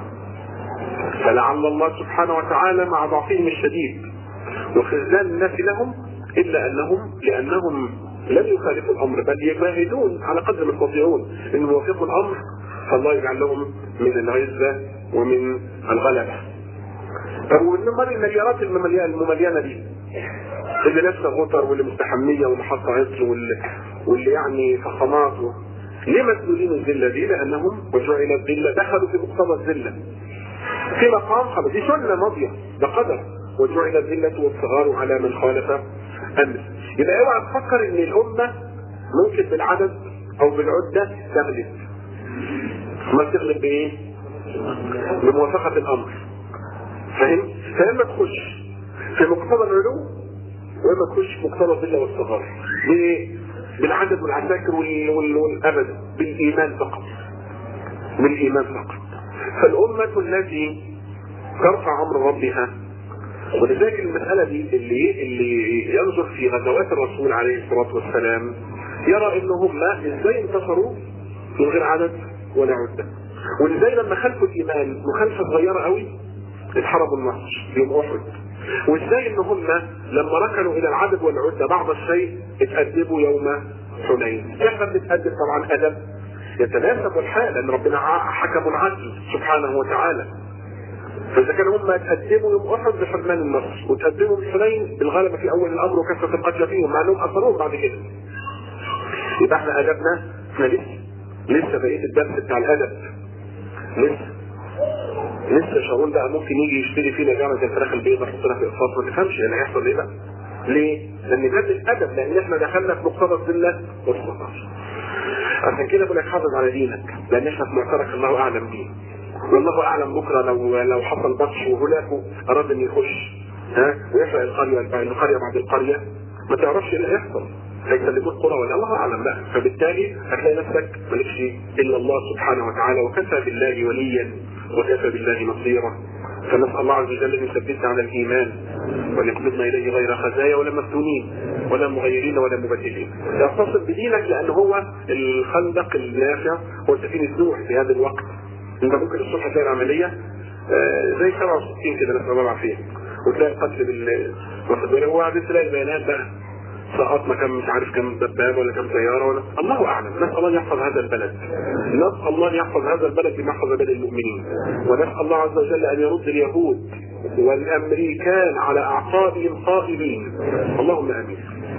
فلعل الله سبحانه وتعالى مع ضعفهم الشديد وخذلان الناس لهم الا انهم لانهم لم يخالفوا الامر بل يجاهدون على قدر ما يستطيعون ان يوافقوا الامر، فالله يجعل لهم من العزه ومن الغلبه. طب وانما المليارات الممليانه دي اللي لابسه غطر واللي مستحميه واللي حاطه عطر واللي, واللي يعني فخامات، ليه مسؤولين الذله دي؟ لانهم وجعل الذله دخلوا في مقتضى الذله في مقام خلاص، دي سنه ماضيه، ده قدر. وجعل الذله والصغار على من خالف امر. يبقى اوعى تفكر ان الامه ممكن بالعدد او بالعده تغلب. ما تغلب بايه؟ بموافقه الامر. فاهم؟ فاما تخش في مقتضى العلو واما تخش في مقتضى الذله والصغار. بايه؟ بالعدد والعساكر والابد، بالايمان فقط. بالايمان فقط. فالامه التي ترفع امر ربها، ولذلك المسألة دي اللي اللي ينظر في غزوات الرسول عليه الصلاة والسلام يرى ان هم ازاي انتصروا من غير عدد ولا عدة، وازاي لما خلفوا الايمان مخالفة صغيرة قوي اتحرموا النصر يوم احد، وازاي ان هم لما ركنوا الى العدد والعدة بعض الشيء اتأدبوا يوم حنين. احنا بنتأدب طبعا ادب يتناسب الحال لان ربنا حكم عدل سبحانه وتعالى. فاذا كانوا هم اتقدموا يوم احد بحرمان النصر وتقدموا بحنين بالغلبه في اول الامر وكثره القتلى فيهم مع انهم اثروهم بعد كده، يبقى احنا ادبنا احنا لسه لسه بقيه الدرس بتاع الادب لسه لسه شارون بقى ممكن يجي يشتري فينا جامعه زي الفراخ البيضاء يحطها في اقساط ما تفهمش اللي هيحصل ايه بقى. ليه؟ لان ده الادب، لان احنا دخلنا في مقتضى الذله والصغار. عشان كده بقول لك حافظ على دينك لان احنا في معترك الله اعلم بيه. والله اعلم بكره لو لو حصل بطش وهلاكه اراد ان يخش ها ويحرق القريه القريه بعد القريه ما تعرفش ايه اللي هيحصل، هيسلموا القرى ولا الله اعلم بقى. فبالتالي هتلاقي نفسك مالكش الا الله سبحانه وتعالى، وكفى بالله وليا وكفى بالله نصيرا. فنسال الله عز وجل ان يثبتنا على الايمان وان يقبضنا اليه غير خزايا ولا مفتونين ولا مغيرين ولا مبدلين. اتصل بدينك لان هو الخندق النافع هو سفينه نوح في هذا الوقت. انت ممكن الصبح تلاقي العمليه آه زي سبعة وستين كده نسال الله العافيه، وتلاقي القتل بال وبعدين تلاقي البيانات بقى سقطنا كم مش عارف كم دبابه ولا كم سياره ولا الله اعلم. نسال الله ان يحفظ هذا البلد، نسال الله ان يحفظ هذا البلد بما يحفظ بلد المؤمنين، ونسال الله عز وجل ان يرد اليهود والامريكان على اعقابهم خائبين، اللهم امين.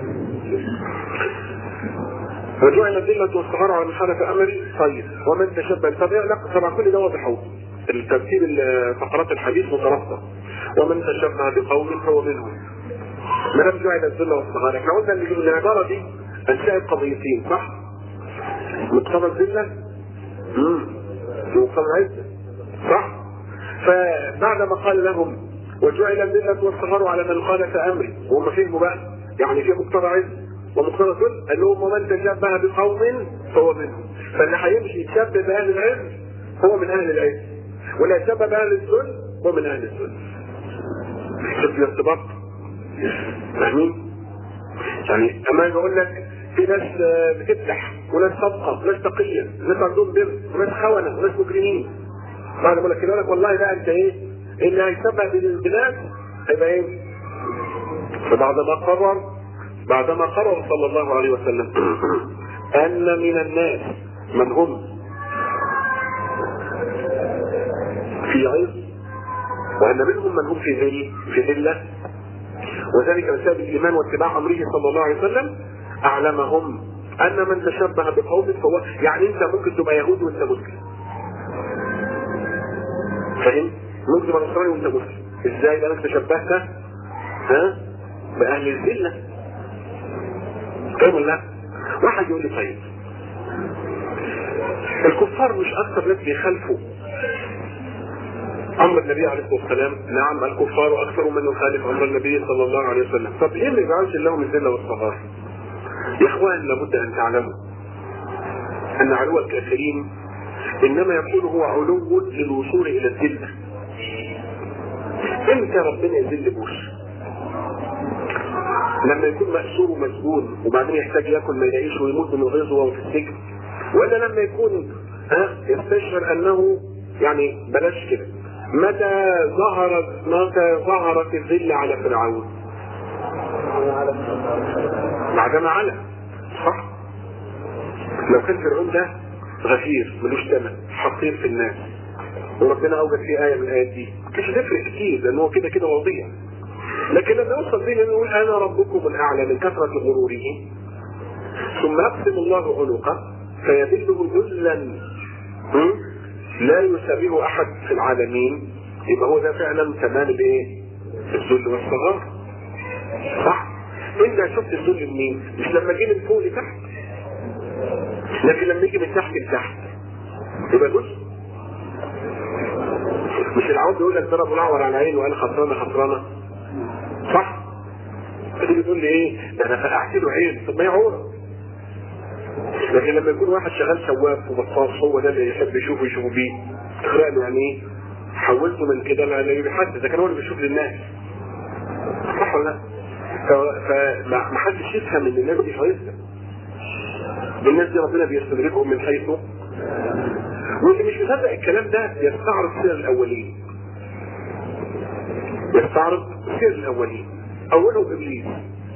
وجعل الذلة والصغار على من خالف امري. طيب ومن تشبه طبعا كل ده واضح اهو، الترتيب فقرات الحديث مترابطه. ومن تشبه بقوم فهو منهم. ما دام جعل الذلة والصغار، احنا قلنا ان العباره دي انشات قضيتين صح؟ مقتضى الذلة امم مقتضى العزه صح؟ فبعد ما قال لهم وجعل الذلة والصغار على من خالف امري، وهم فهموا بقى يعني في مقتضى عزه ومقتضى ذل، قال لهم ومن تشبه بقوم فهو منهم. فاللي هيمشي يتشبه باهل العز هو من اهل العز، واللي يتشبه باهل الذل هو من اهل الذل. شوف الارتباط فاهمين؟ يعني اما يقول لك في ناس بتفتح وناس صدقه وناس تقيه وناس عندهم بر وناس خونه وناس مجرمين، بعد ما يقول لك والله بقى انت ايه؟ اللي هيسبق بين البلاد هيبقى ايه؟ فبعدما قرر بعدما قرر صلى الله عليه وسلم ان من الناس من هم في عز وان منهم من هم في ذل في ذله، وذلك بسبب الايمان واتباع امره صلى الله عليه وسلم، اعلمهم ان من تشبه بقوم فهو، يعني انت ممكن تبقى يهودي وانت مسلم، فاهم؟ ممكن تبقى نصراني وانت مسلم، ازاي؟ لانك تشبهت ها باهل الذله. فاهم ولا لا؟ واحد يقول لي طيب الكفار مش اكثر ناس بيخالفوا امر النبي عليه الصلاه والسلام؟ نعم، الكفار اكثر من يخالف امر النبي صلى الله عليه وسلم. طب ليه ما يجعلش الله من الذله والصغار؟ يا اخوان لابد ان تعلموا ان علو الكافرين انما يكون هو علو للوصول الى الذله. امتى ربنا يذل بوش؟ لما يكون مأسور ومسجون وبعدين يحتاج ياكل ما يلاقيش ويموت من الغيظ وهو في السجن، ولا لما يكون ها يستشعر انه يعني بلاش كده، متى ظهرت متى ظهرت الذله على فرعون؟ بعدما على صح؟ لو كان فرعون ده غفير ملوش ثمن حقير في الناس وربنا اوجد فيه ايه من الايات دي مش هتفرق كتير لان هو كده كده وضيع. لكن لما يوصل بينا نقول انا ربكم الاعلى من كثره غروره، ثم يقسم الله عنقه فيذله ذلا لا يسابه احد في العالمين، يبقى هو ده فعلا تمام الايه؟ الذل والصغار. صح؟ انت شفت الذل منين؟ مش لما جه من فوق لتحت، لكن لما يجي من تحت لتحت يبقى جزء. مش العود يقول لك ضرب الاعور على عينه وقال خسرانه خسرانه، صح؟ فتيجي تقول لي ايه؟ ده انا فقعت له عين، طب ما هي عوره. لكن لما يكون واحد شغال سواق وبطاط هو ده اللي يحب يشوفه يشوفه بيه، تخرق له يعني ايه؟ حولته من كده لا بيحدث، ده كان هو اللي بيشوف للناس. صح ولا لا؟ فما حدش يفهم ان الناس دي فايزه. الناس دي ربنا بيستدركهم من حيث، واللي مش مصدق الكلام ده يستعرض سير الاولين. يستعرض سير الاولين. اولهم ابليس.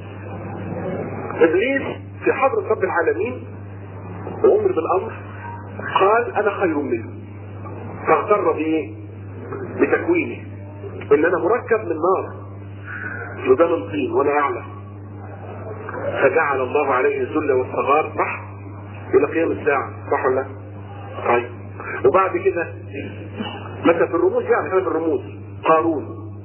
ابليس في حضرة رب العالمين وامر بالامر قال انا خير منه، فاغتر بايه؟ بتكوينه ان انا مركب من نار وده من طين وانا اعلى، فجعل الله عليه الذل والصغار صح الى قيام الساعه. صح ولا لا؟ طيب وبعد كده متى في الرموز، يعني احنا في الرموز قارون،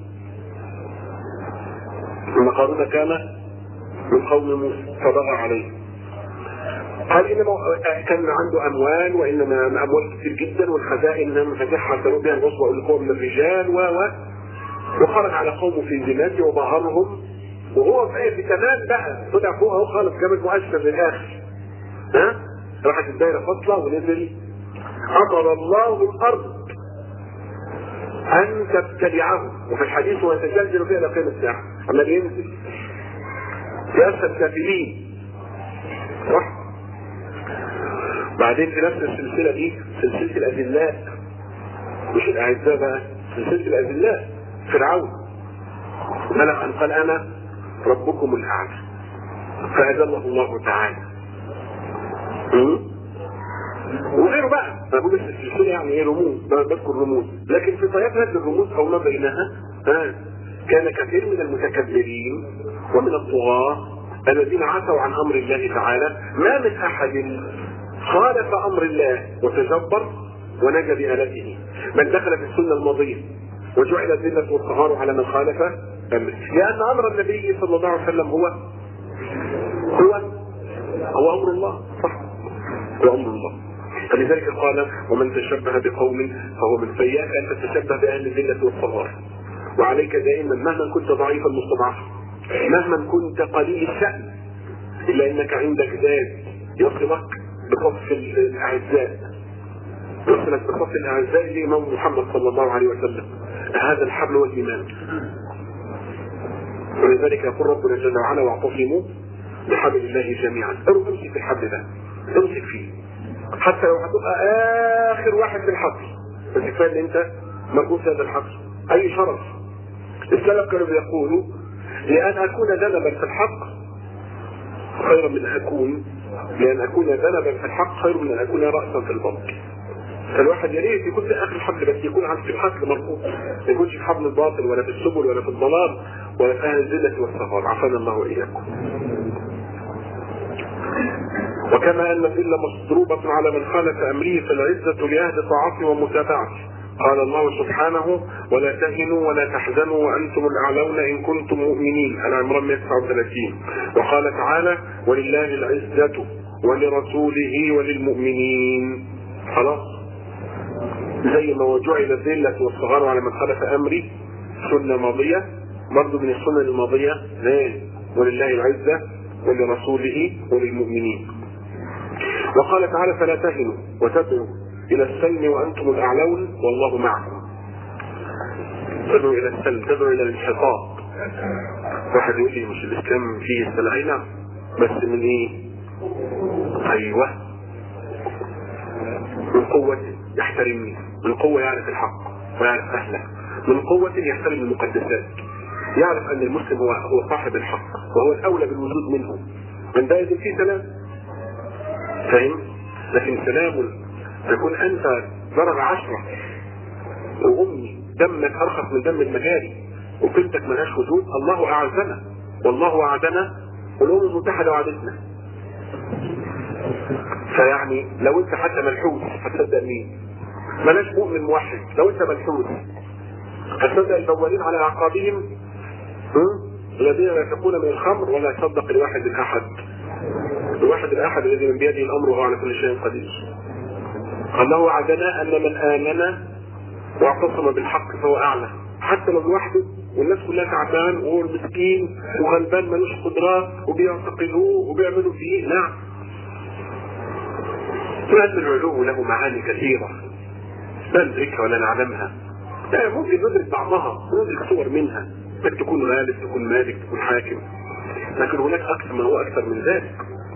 ان قارون كان من قوم موسى فبغى عليه، قال انما كان عنده اموال وانما اموال كتير جدا والخزائن مفاتيحها كانوا بها العصبه والقوه من الرجال و و وخرج على قومه في زناته وبهرهم، وهو في تمام بقى طلع فوق اهو خالص جاب المؤشر للاخر. ها؟ راحت الدايره فاصله ونزل. امر الله الارض ان تبتلعه، وفي الحديث ويتزلزل فيها الى قيام الساعه، اما بينزل في اسفل السافلين. صح؟ بعدين في نفس السلسله دي سلسله الاذلاء، مش الاعزاء بقى، سلسله الاذلاء فرعون ملك ان قال انا ربكم الاعلى فاذله الله تعالى. وغيره بقى بقول السلسله يعني ايه رموز، بذكر رموز، لكن في طيات هذه الرموز او ما بينها ها كان كثير من المتكبرين ومن الطغاة الذين عتوا عن امر الله تعالى. ما من احد خالف امر الله وتجبر ونجا بآلته، من دخل في السنه الماضيه وجعل الذله والصغار على من خالف امره، لان امر النبي صلى الله عليه وسلم هو هو هو امر الله. صح؟ هو امر الله. فلذلك قال ومن تشبه بقوم فهو من فياك ان تتشبه باهل الذله والصغار، وعليك دائما مهما كنت ضعيفا مستضعفا، مهما كنت قليل الشأن، الا انك عندك ذات يصلك بصف الاعزاء، يصلك بصف الاعزاء لامام محمد صلى الله عليه وسلم. هذا الحبل والايمان. ولذلك يقول ربنا جل وعلا واعتصموا بحبل الله جميعا. امسك في الحبل ده، امسك فيه حتى لو هتبقى اخر واحد في الحبل، بس كفايه ان انت مربوط هذا الحبل. اي شرف. السلف كانوا بيقولوا لان اكون ذنبا في الحق خير من ان اكون لان اكون ذنبا في الحق خير من ان اكون راسا في الباطل. فالواحد يا ريت يكون في اخر الحبل، بس يكون عند الحبل مربوط، ما يكونش في حبل الباطل ولا في السبل ولا في الضلال ولا في اهل الذله والصغار. عافانا الله واياكم. وكما ان الذله مضروبه على من خالف امره فالعزه لاهل طاعته ومتابعته. قال الله سبحانه: ولا تهنوا ولا تحزنوا وانتم الاعلون ان كنتم مؤمنين. العمران مئة وتسعة وثلاثين. وقال تعالى: ولله العزه ولرسوله وللمؤمنين. خلاص، زي ما وجعل الذله والصغار على من خالف امري سنه ماضيه، برضه من السنن الماضيه ولله العزه ولرسوله وللمؤمنين. وقال تعالى: فلا تهنوا وتدعوا الى السلم وانتم الاعلون والله معكم. تدعوا الى السلم، تدعوا الى الانحطاط. واحد يقول لي مش الاسلام فيه السلعينه بس من ايه؟ ايوه، من قوه يحترمني، من قوه يعرف الحق ويعرف اهله، من قوه يحترم المقدسات، يعرف ان المسلم هو هو صاحب الحق وهو الاولى بالوجود منه. من ده يجب فيه سلام، فاهم؟ لكن سلام تكون انت ضرر عشرة وامي دمك ارخص من دم المجاري وبنتك ملهاش وجود. الله اعزنا والله وعدنا والامم المتحده وعدتنا. فيعني لو انت حتى ملحوس هتصدق مين؟ ملاش مؤمن موحد. لو انت ملحوس هتصدق البوالين على اعقابهم الذين يتقون من الخمر، ولا يصدق الواحد الاحد الواحد الاحد الذي من بيده الامر وهو على كل شيء قدير. الله وعدنا ان من امن واعتصم بالحق فهو اعلى، حتى لو لوحده والناس كلها تعبان وهو مسكين وغلبان ملوش قدرات وبيعتقلوه وبيعملوا فيه. نعم، وهذا العلو له معاني كثيره لا ندركها ولا نعلمها. لا، ممكن ندرك بعضها وندرك صور منها، انك تكون غالب، تكون مالك، تكون حاكم، لكن هناك اكثر ما هو اكثر من ذلك.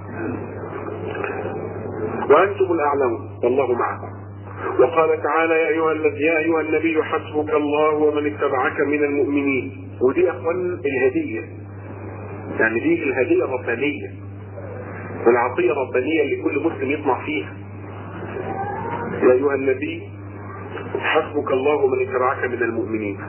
وانتم الاعلون والله معكم. وقال تعالى: يا ايها الذي يا ايها النبي حسبك الله ومن اتبعك من المؤمنين. ودي يا اخوان الهديه، يعني دي الهديه الربانيه والعطيه الربانيه اللي كل مسلم يطمع فيها. يا ايها النبي حسبك الله ومن اتبعك من المؤمنين.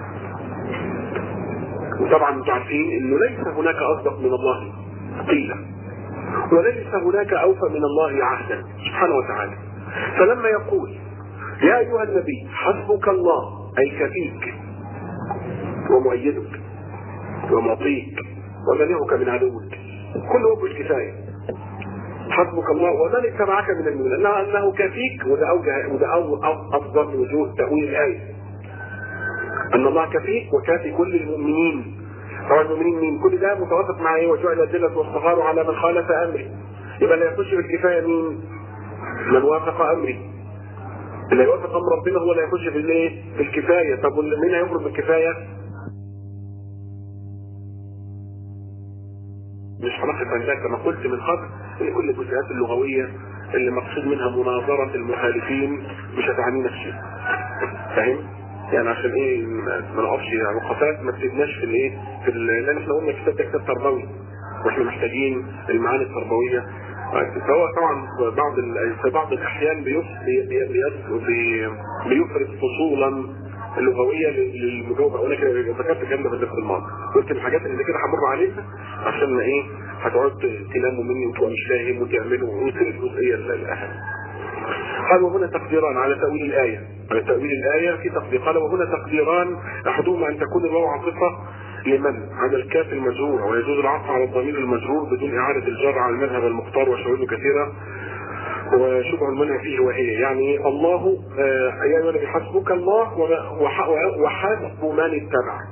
وطبعا انتم عارفين انه ليس هناك اصدق من الله قيلا، وليس هناك اوفى من الله عهدا سبحانه وتعالى. فلما يقول: يا ايها النبي حسبك الله، اي كفيك ومؤيدك ومعطيك ومنعك من عدوك، كل وجه الكفايه. حسبك الله ومن اتبعك من المؤمنين، انه كفيك. وده اوجه وده افضل وجوه تاويل الايه، ان الله كفيك وكافي كل المؤمنين. طبعا المؤمنين مين؟ كل ده متوافق مع ايه؟ وجعل الذله والصغار على من خالف امري. يبقى اللي يخش بالكفايه مين؟ من وافق امري. اللي يوافق امر ربنا هو اللي يخش في الايه؟ في الكفايه. طب مين هيخرج بالكفايه؟ مش هنقف عن ذلك كما قلت من قبل ان كل الجزئيات اللغويه اللي مقصود منها مناظره المخالفين مش هتعنينا في شيء. فاهم؟ يعني عشان ايه ما نقفش وقفات ما تفيدناش في الايه؟ في لان احنا قلنا كتاب ده كتاب تربوي واحنا محتاجين المعاني التربويه. فهو طبعا بعض في بعض الاحيان بيفرض فصولا اللغويه للمجاوبه. وانا كده ذكرت الكلام ده في الدرس الماضي، قلت الحاجات اللي كده همر عليها عشان ما ايه هتقعد تلاموا مني وتقول مش فاهم وتعملوا ونسيب الجزئيه الاهم. قال: وهنا تقديران على تأويل الآية على تأويل الآية في تقدير. قال: وهنا تقديران أحدهما أن تكون الواو عاطفة لمن على الكاف المجرور، ويجوز العطف على الضمير المجرور بدون إعادة الجر على المذهب المختار وشواهده كثيرة وشبه المنع فيه. وهي يعني الله يا أيها النبي حسبك الله وحسب من اتبعك.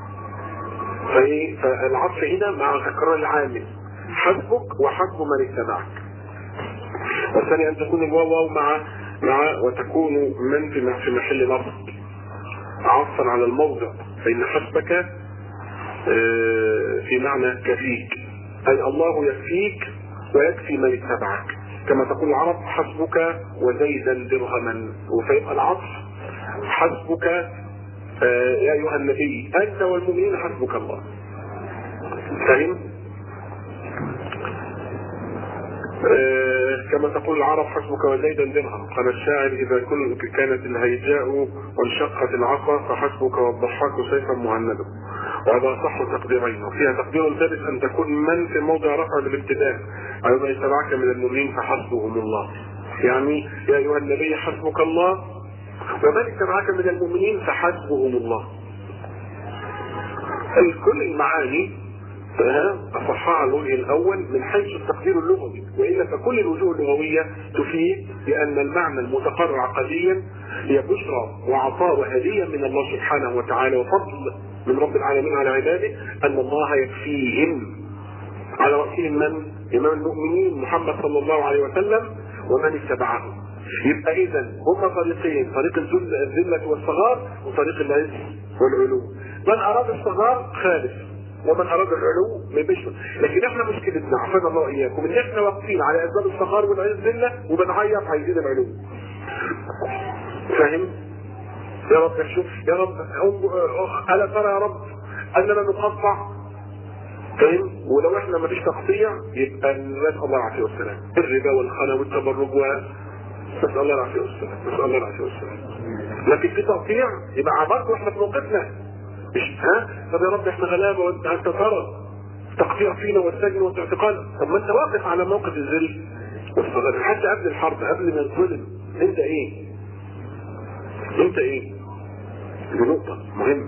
فالعطف هنا مع تكرار العامل حسبك وحسب من اتبعك. والثاني أن تكون الواو مع مع وتكون من في محل نصب عطفا على الموضع، فإن حسبك في معنى كفيك، أي الله يكفيك ويكفي من اتبعك. كما تقول العرب: حسبك وزيدا درهما. فيبقى العطف حسبك آه يا ايها النبي انت والمؤمنين حسبك الله. فاهم؟ آه كما تقول العرب حسبك وزيدا درهم. قال الشاعر اذا كنت كانت الهيجاء وانشقت العصا فحسبك والضحاك سيفا مهند. وهذا صح تقديرين، وفيها تقدير ثالث ان تكون من في موضع رفع بالابتداء، ايضا يتبعك من المؤمنين فحسبهم الله. يعني يا ايها النبي حسبك الله ومن اتبعك من المؤمنين فحسبهم الله. كل المعاني أصحها على الوجه الأول من حيث التقدير اللغوي، وإلا فكل الوجوه اللغوية تفيد بأن المعنى المتقرر عقديا هي بشرى وعطاء وهدية من الله سبحانه وتعالى وفضل من رب العالمين على عباده أن الله يكفيهم، على رأسهم من؟ إمام المؤمنين محمد صلى الله عليه وسلم ومن اتبعه. يبقى إذا هما طريقين، طريق الذلة والصغار وطريق العز والعلو. من أراد الصغار خالف، ومن اراد العلو ما بيشمل. لكن احنا مشكلتنا عافانا الله واياكم ان احنا واقفين على اسباب الصغار والذله وبنعيط عايزين العلو. فاهم؟ يا رب شوف يا رب الا ترى يا رب اننا نقطع. فاهم؟ ولو احنا ما فيش تقطيع يبقى نسال الله العافيه والسلام. الربا والخنا والتبرج و نسال الله العافيه والسلام، نسال الله العافيه والسلام. لكن في تقطيع يبقى عبرت واحنا في موقفنا. مش ها؟ طب يا رب احنا غلابه وانت انت ترى تقطيع فينا والسجن والاعتقال. طب ما انت واقف على موقف الذل والصغار حتى قبل الحرب، قبل ما الظلم. انت ايه؟ انت ايه؟ دي نقطه مهمه.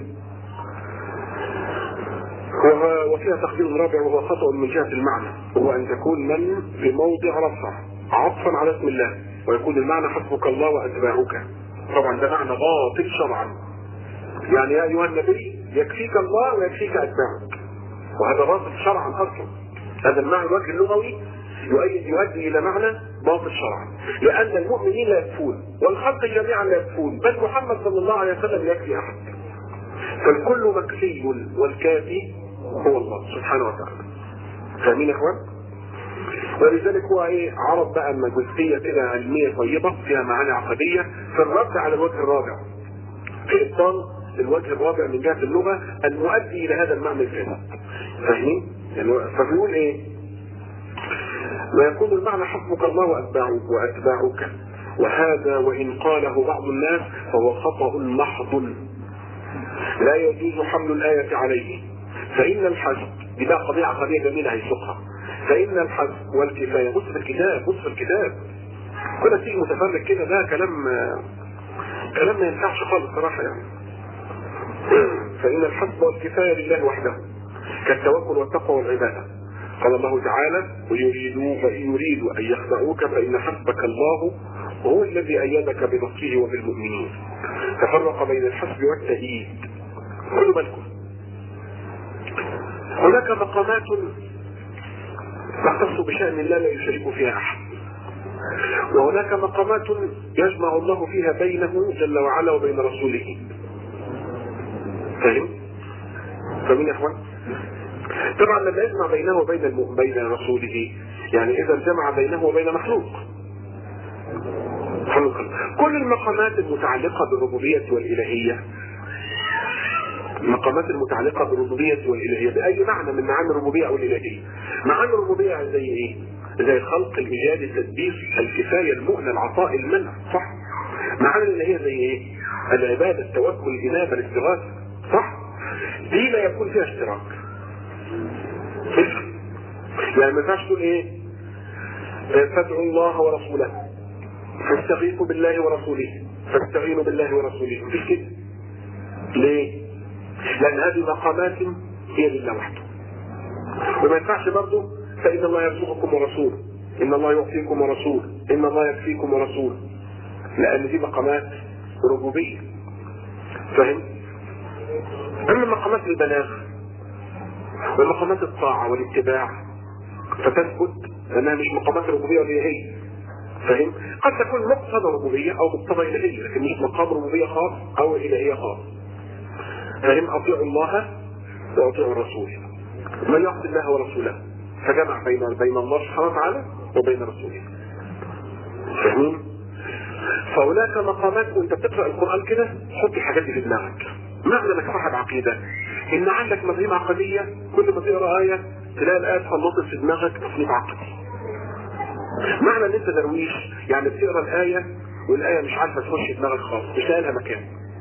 وفيها تقدير رابع وهو خطأ من جهه المعنى، وهو ان تكون من في موضع رفع عطفا على اسم الله، ويكون المعنى حسبك الله واتباعك. طبعا ده معنى باطل شرعا. يعني يا ايها النبي يكفيك الله ويكفيك اتباعك، وهذا باطل شرعا اصلا. هذا المعنى الوجه اللغوي يؤدي الى معنى باطل شرعا، لان المؤمنين لا يكفون والخلق جميعا لا يكفون، بل محمد صلى الله عليه وسلم يكفي احد. فالكل مكفي والكافي هو الله سبحانه وتعالى. فاهمين يا اخوان؟ ولذلك هو ايه عرض بقى ان جزئيه كده علميه طيبه فيها معاني عقديه في الرد على الوجه الرابع، في ابطال الوجه الرابع من جهه اللغه المؤدي الى هذا المعنى الفاسد. فاهمين؟ يعني فبيقول ايه؟ ويكون المعنى حسبك الله واتباعك واتباعك، وهذا وان قاله بعض الناس فهو خطأ محض لا يجوز حمل الآية عليه. فإن الحسب دي بقى قضية عقدية جميلة هيسوقها. فإن الحسب والكفاية، بص في الكتاب بص في الكتاب كده تيجي متفرج كده، ده كلام كلام ما ينفعش خالص صراحة يعني. فإن الحسب والكفاية لله وحده كالتوكل والتقوى والعبادة. قال الله تعالى ويريدوا فإن يريدوا أن يخدعوك فإن حسبك الله وهو الذي أيدك بنصره وبالمؤمنين. تفرق بين الحسب والتأييد. خلوا بالكم، هناك مقامات تختص بشأن الله لا يشرك فيها أحد، وهناك مقامات يجمع الله فيها بينه جل وعلا وبين رسوله. فاهم؟ فمين يا اخوان؟ طبعا لما يجمع بينه وبين الم... بين رسوله يعني اذا جمع بينه وبين مخلوق. كل المقامات المتعلقة بالربوبية والإلهية، المقامات المتعلقة بالربوبية والإلهية بأي معنى من معاني الربوبية أو الإلهية. معاني الربوبية زي إيه؟ زي الخلق، الإيجاد، التدبير، الكفاية، المؤنة، العطاء، المنع، صح؟ معاني الإلهية زي إيه؟ العبادة، التوكل، الإنابة، الاستغاثة، صح؟ دي لا يكون فيها اشتراك. يعني ما ينفعش تقول إيه؟ فادعوا الله ورسوله، فاستغيثوا بالله ورسوله، فاستعينوا بالله ورسوله، مفيش كده. ليه؟ لأن هذه مقامات هي لله وحده. وما ينفعش برضه فإن الله يرزقكم ورسوله، إن الله يعطيكم ورسوله، إن الله يكفيكم ورسوله، لأن دي مقامات ربوبية. فاهم؟ أما مقامات البلاغ ومقامات الطاعة والاتباع فتثبت أنها مش مقامات ربوبية ولا هي. فاهم؟ قد تكون مقتضى ربوبية أو مقتضى إلهية، لكن مش مقام ربوبية خاص أو إلهية خاص. فهم؟ أطيعوا الله وأطيعوا الرسول. من يعصي الله ورسوله فجمع بين بين الله سبحانه وتعالى وبين رسوله. فاهمين؟ فهناك مقامات وانت بتقرأ القرآن كده حط الحاجات دي في دماغك. معنى انك صاحب عقيده ان عندك مفاهيم عقديه، كل ما تقرا ايه تلاقي الايه اتخلصت في دماغك تصنيف عقدي. معنى ان انت درويش يعني بتقرا الايه والايه مش عارفه تخش دماغك خالص، مش لاقي لها مكان.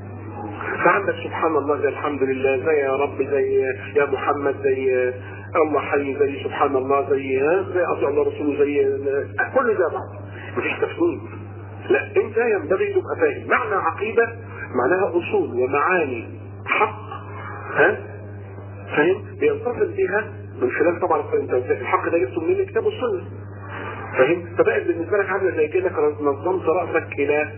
فعندك سبحان الله زي الحمد لله زي يا رب زي يا محمد زي الله حي زي سبحان الله زي زي اطيع الله رسوله زي كل ده بعض، مفيش تفصيل. لا، انت ينبغي تبقى فاهم معنى عقيده، معناها اصول ومعاني حق، ها فاهم، بينتصل بيها من خلال طبعا انت الحق ده جبته منين؟ الكتاب والسنه، فاهم. فبقت بالنسبه لك عامله زي كده نظمت راسك الى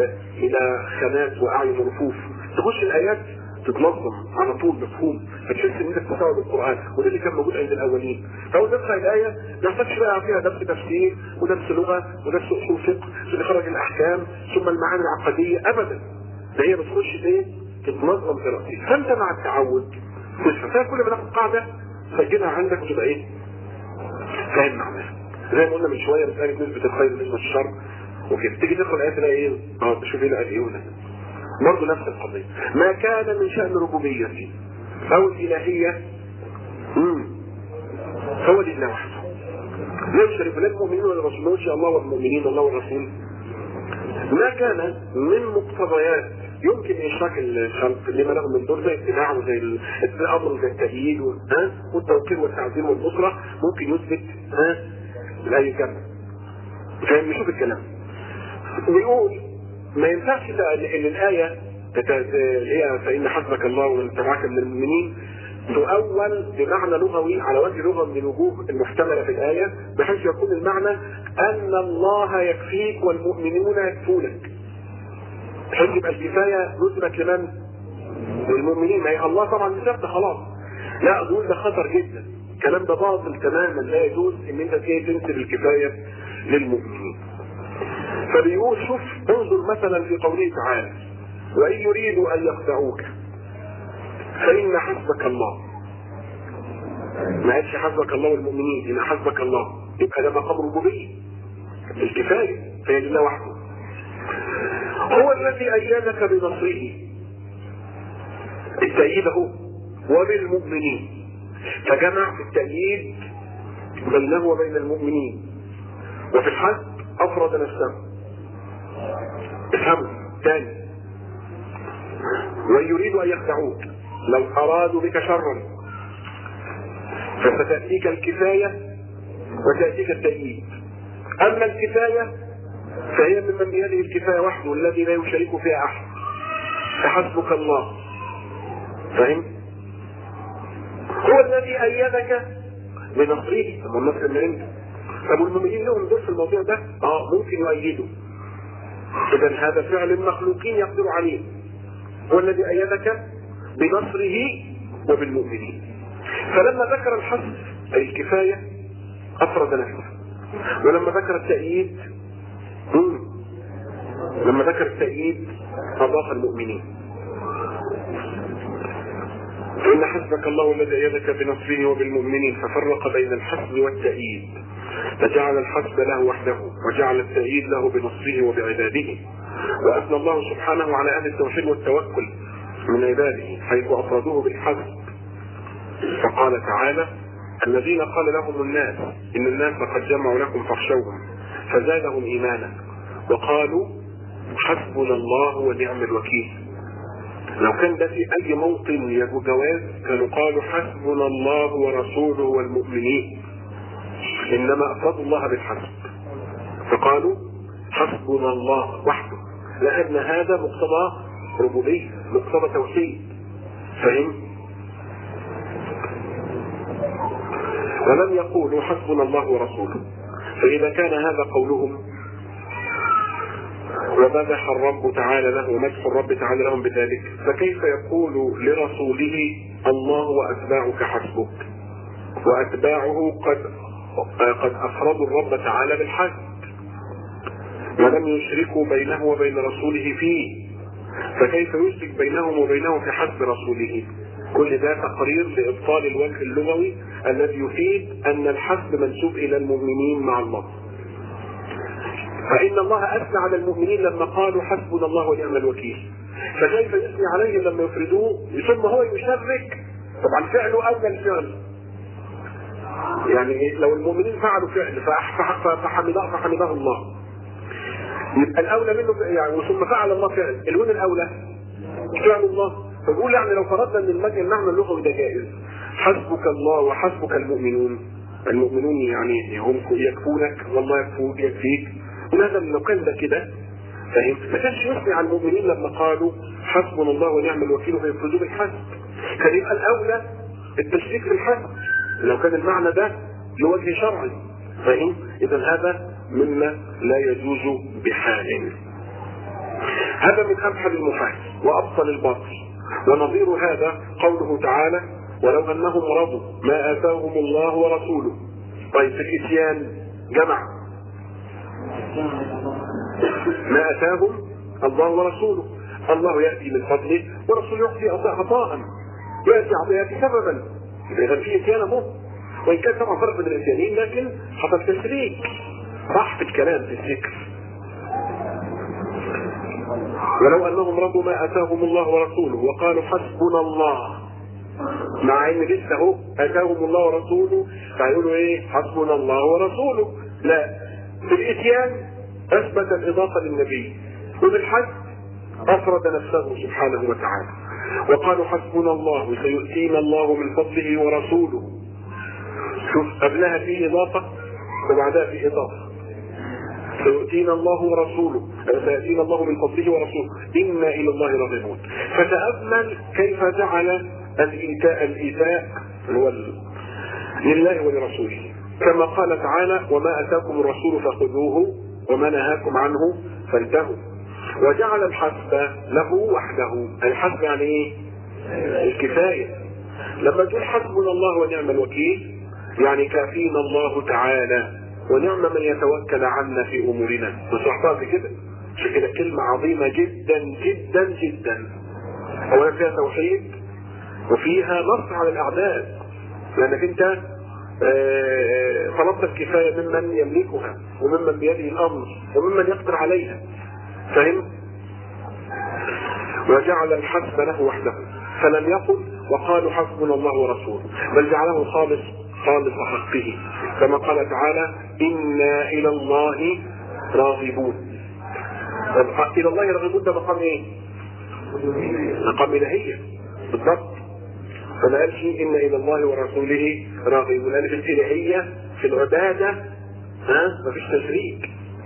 الى خانات واعين ورفوف، تخش الايات تتنظم على طول مفهوم، فتحس ان انت بتستوعب القران، وده اللي كان موجود عند الاولين. فاول ما تقرا الايه ما يحتاجش بقى فيها درس تفسير ودرس لغه ودرس اصول فقه ثم يخرج الاحكام ثم المعاني العقديه ابدا، ده هي بتخش ايه؟ تتنظم في راسك. فانت مع التعود تفهم، كل ما تاخد قاعده سجلها عندك وتبقى ايه؟ فاهم معناها. زي ما قلنا من شويه مساله نسبه الخير ونسبه الشر وكده، تيجي تدخل الايه تلاقي ايه؟ اه تشوف ايه ايه هنا برضه نفس القضيه. ما كان من شان ربوبيته او الالهيه امم هو لله وحده. لا يشرك لا المؤمنين ولا الرسول، ما شاء الله والمؤمنين الله والرسول. ما كان من مقتضيات يمكن اشراك الخلق لما له من دور زي اتباع وزي الامر وزي التأييد ها والتوقير والتعظيم والنصره، ممكن يثبت ها لاي كلمه. فاهم؟ نشوف الكلام. ويقول ما ينفعش ان الايه اللي هي فان حسبك الله ومن تبعك من المؤمنين تؤول بمعنى لغوي على وجه لغه من الوجوه المحتمله في الايه، بحيث يكون المعنى ان الله يكفيك والمؤمنون يكفونك، بحيث يبقى الكفايه نسبت لمن؟ للمؤمنين. ما هي الله طبعا نسبت خلاص، لا دول ده خطر جدا، الكلام ده باطل تماما، لا يجوز ان انت تنسب الكفايه للمؤمنين. فبيقول شوف انظر مثلا في قوله تعالى وان يريدوا ان يخدعوك فان حسبك الله، ما قالش حسبك الله والمؤمنين، ان حسبك الله يبقى ده مقام ربوبيه الكفايه فهي لله وحده. هو الذي ايدك بنصره، التأييد اهو وبالمؤمنين، فجمع في التأييد بينه وبين المؤمنين، وفي الحسب افرد نفسه. افهموا تاني، ويريد ان يخدعوك لو ارادوا بك شرا فستأتيك الكفاية وتأتيك التأييد. اما الكفاية فهي ممن بيده الكفاية وحده الذي لا يشارك فيها احد، فحسبك الله. فهم؟ هو الذي ايدك بنصره، طب النصر من عنده. طب المؤمنين لهم دور في الموضوع ده؟ اه ممكن يؤيدوا، اذا هذا فعل المخلوقين يقدر عليه. هو الذي ايدك بنصره وبالمؤمنين. فلما ذكر الحسب اي الكفايه افرد نفسه، ولما ذكر التأييد لما ذكر التأييد اضاف المؤمنين. فإن حسبك الله الذي أيدك بنصره وبالمؤمنين، ففرق بين الحسب والتأييد، فجعل الحسب له وحده وجعل التأييد له بنصره وبعباده. وأثنى الله سبحانه على أهل التوحيد والتوكل من عباده حيث أفردوه بالحسب، فقال تعالى الذين قال لهم الناس إن الناس قد جمعوا لكم فاخشوهم فزادهم إيمانا وقالوا حسبنا الله ونعم الوكيل. لو كان ده في اي موطن يجوز جواز كانوا قالوا حسبنا الله ورسوله والمؤمنين، انما افردوا الله بالحسب فقالوا حسبنا الله وحده، لان هذا مقتضى ربوبيه مقتضى توحيد. فهم؟ ولم يقولوا حسبنا الله ورسوله، فاذا كان هذا قولهم ومدح الرب تعالى له ومدح الرب تعالى لهم بذلك، فكيف يقول لرسوله الله واتباعك حسبك، واتباعه قد قد افردوا الرب تعالى بالحسب ولم يشركوا بينه وبين رسوله فيه، فكيف يشرك بينهم وبينه في حسب رسوله؟ كل ده تقرير لابطال الوجه اللغوي الذي يفيد ان الحسب منسوب الى المؤمنين مع الله. فإن الله أثنى على المؤمنين لما قالوا حسبنا الله ونعم الوكيل، فكيف يثني عليهم لما يفردوه ثم هو يشرك؟ طبعا فعله اولى الفعل. يعني لو المؤمنين فعلوا فعل فحمده فحمده الله، يبقى الاولى منه يعني ثم فعل الله فعل، الوين الاولى؟ فعل الله. فبقول يعني لو فرضنا ان المجد المعنى اللغوي ده جائز، حسبك الله وحسبك المؤمنون، المؤمنون يعني هم يكفونك والله يكفوك يكفيك، وهذا لو كان ده كده فاهم ما كانش يثني على المؤمنين لما قالوا حسبنا الله ونعم الوكيل فيفرضوا بالحسب. كان يبقى الاولى التشريك في الحسب لو كان المعنى ده لوجه شرعي فاهم. اذا هذا مما لا يجوز بحال. هذا من ابحث المحال وابطل الباطل. ونظير هذا قوله تعالى ولو انهم رضوا ما اتاهم الله ورسوله. طيب في الاتيان جمع ما اتاهم الله ورسوله، الله ياتي من فضله ورسوله يعطي عطاء، ياتي ياتي سببا، اذا في اتيان اهو، وان كان طبعا فرق بين الاتيانين لكن حصل تشريك صح في الكلام في الذكر. ولو انهم رضوا ما اتاهم الله ورسوله وقالوا حسبنا الله، مع ان لسه اهو اتاهم الله ورسوله فيقولوا ايه حسبنا الله ورسوله. لا، في الاتيان اثبت الاضافه للنبي، وبالحج افرد نفسه سبحانه وتعالى وقالوا حسبنا الله وسيؤتينا الله من فضله ورسوله. شوف قبلها في اضافه وبعدها في اضافه، سيؤتينا الله ورسوله، سيأتينا الله من فضله ورسوله، إنا إلى الله راغبون. فتأمل كيف جعل الإيتاء الإيتاء هو لله ولرسوله، كما قال تعالى وما أتاكم الرسول فخذوه وما نهاكم عنه فانتهوا. وجعل الحسب له وحده. الحسب يعني ايه؟ الكفاية. لما تقول حسبنا الله ونعم الوكيل يعني كافينا الله تعالى ونعم من يتوكل عنا في امورنا. وصحتها في كده، عشان كده كلمة عظيمة جدا جدا جدا. اولا فيها توحيد وفيها نص على الاعداء، لانك انت طلبت الكفاية ممن يملكها وممن بيده الامر وممن يقدر عليها، فهم؟ وجعل الحسب له وحده، فلم يقل وقالوا حسبنا الله ورسوله، بل جعله خالص خالص حقه، كما قال تعالى إنا إلى الله راغبون. إلى الله راغبون ده مقام إيه؟ مقام إلهية بالضبط. فما قالش إن إلى الله ورسوله راغبون، لأن في الإلهية في العبادة ها مفيش تشريك.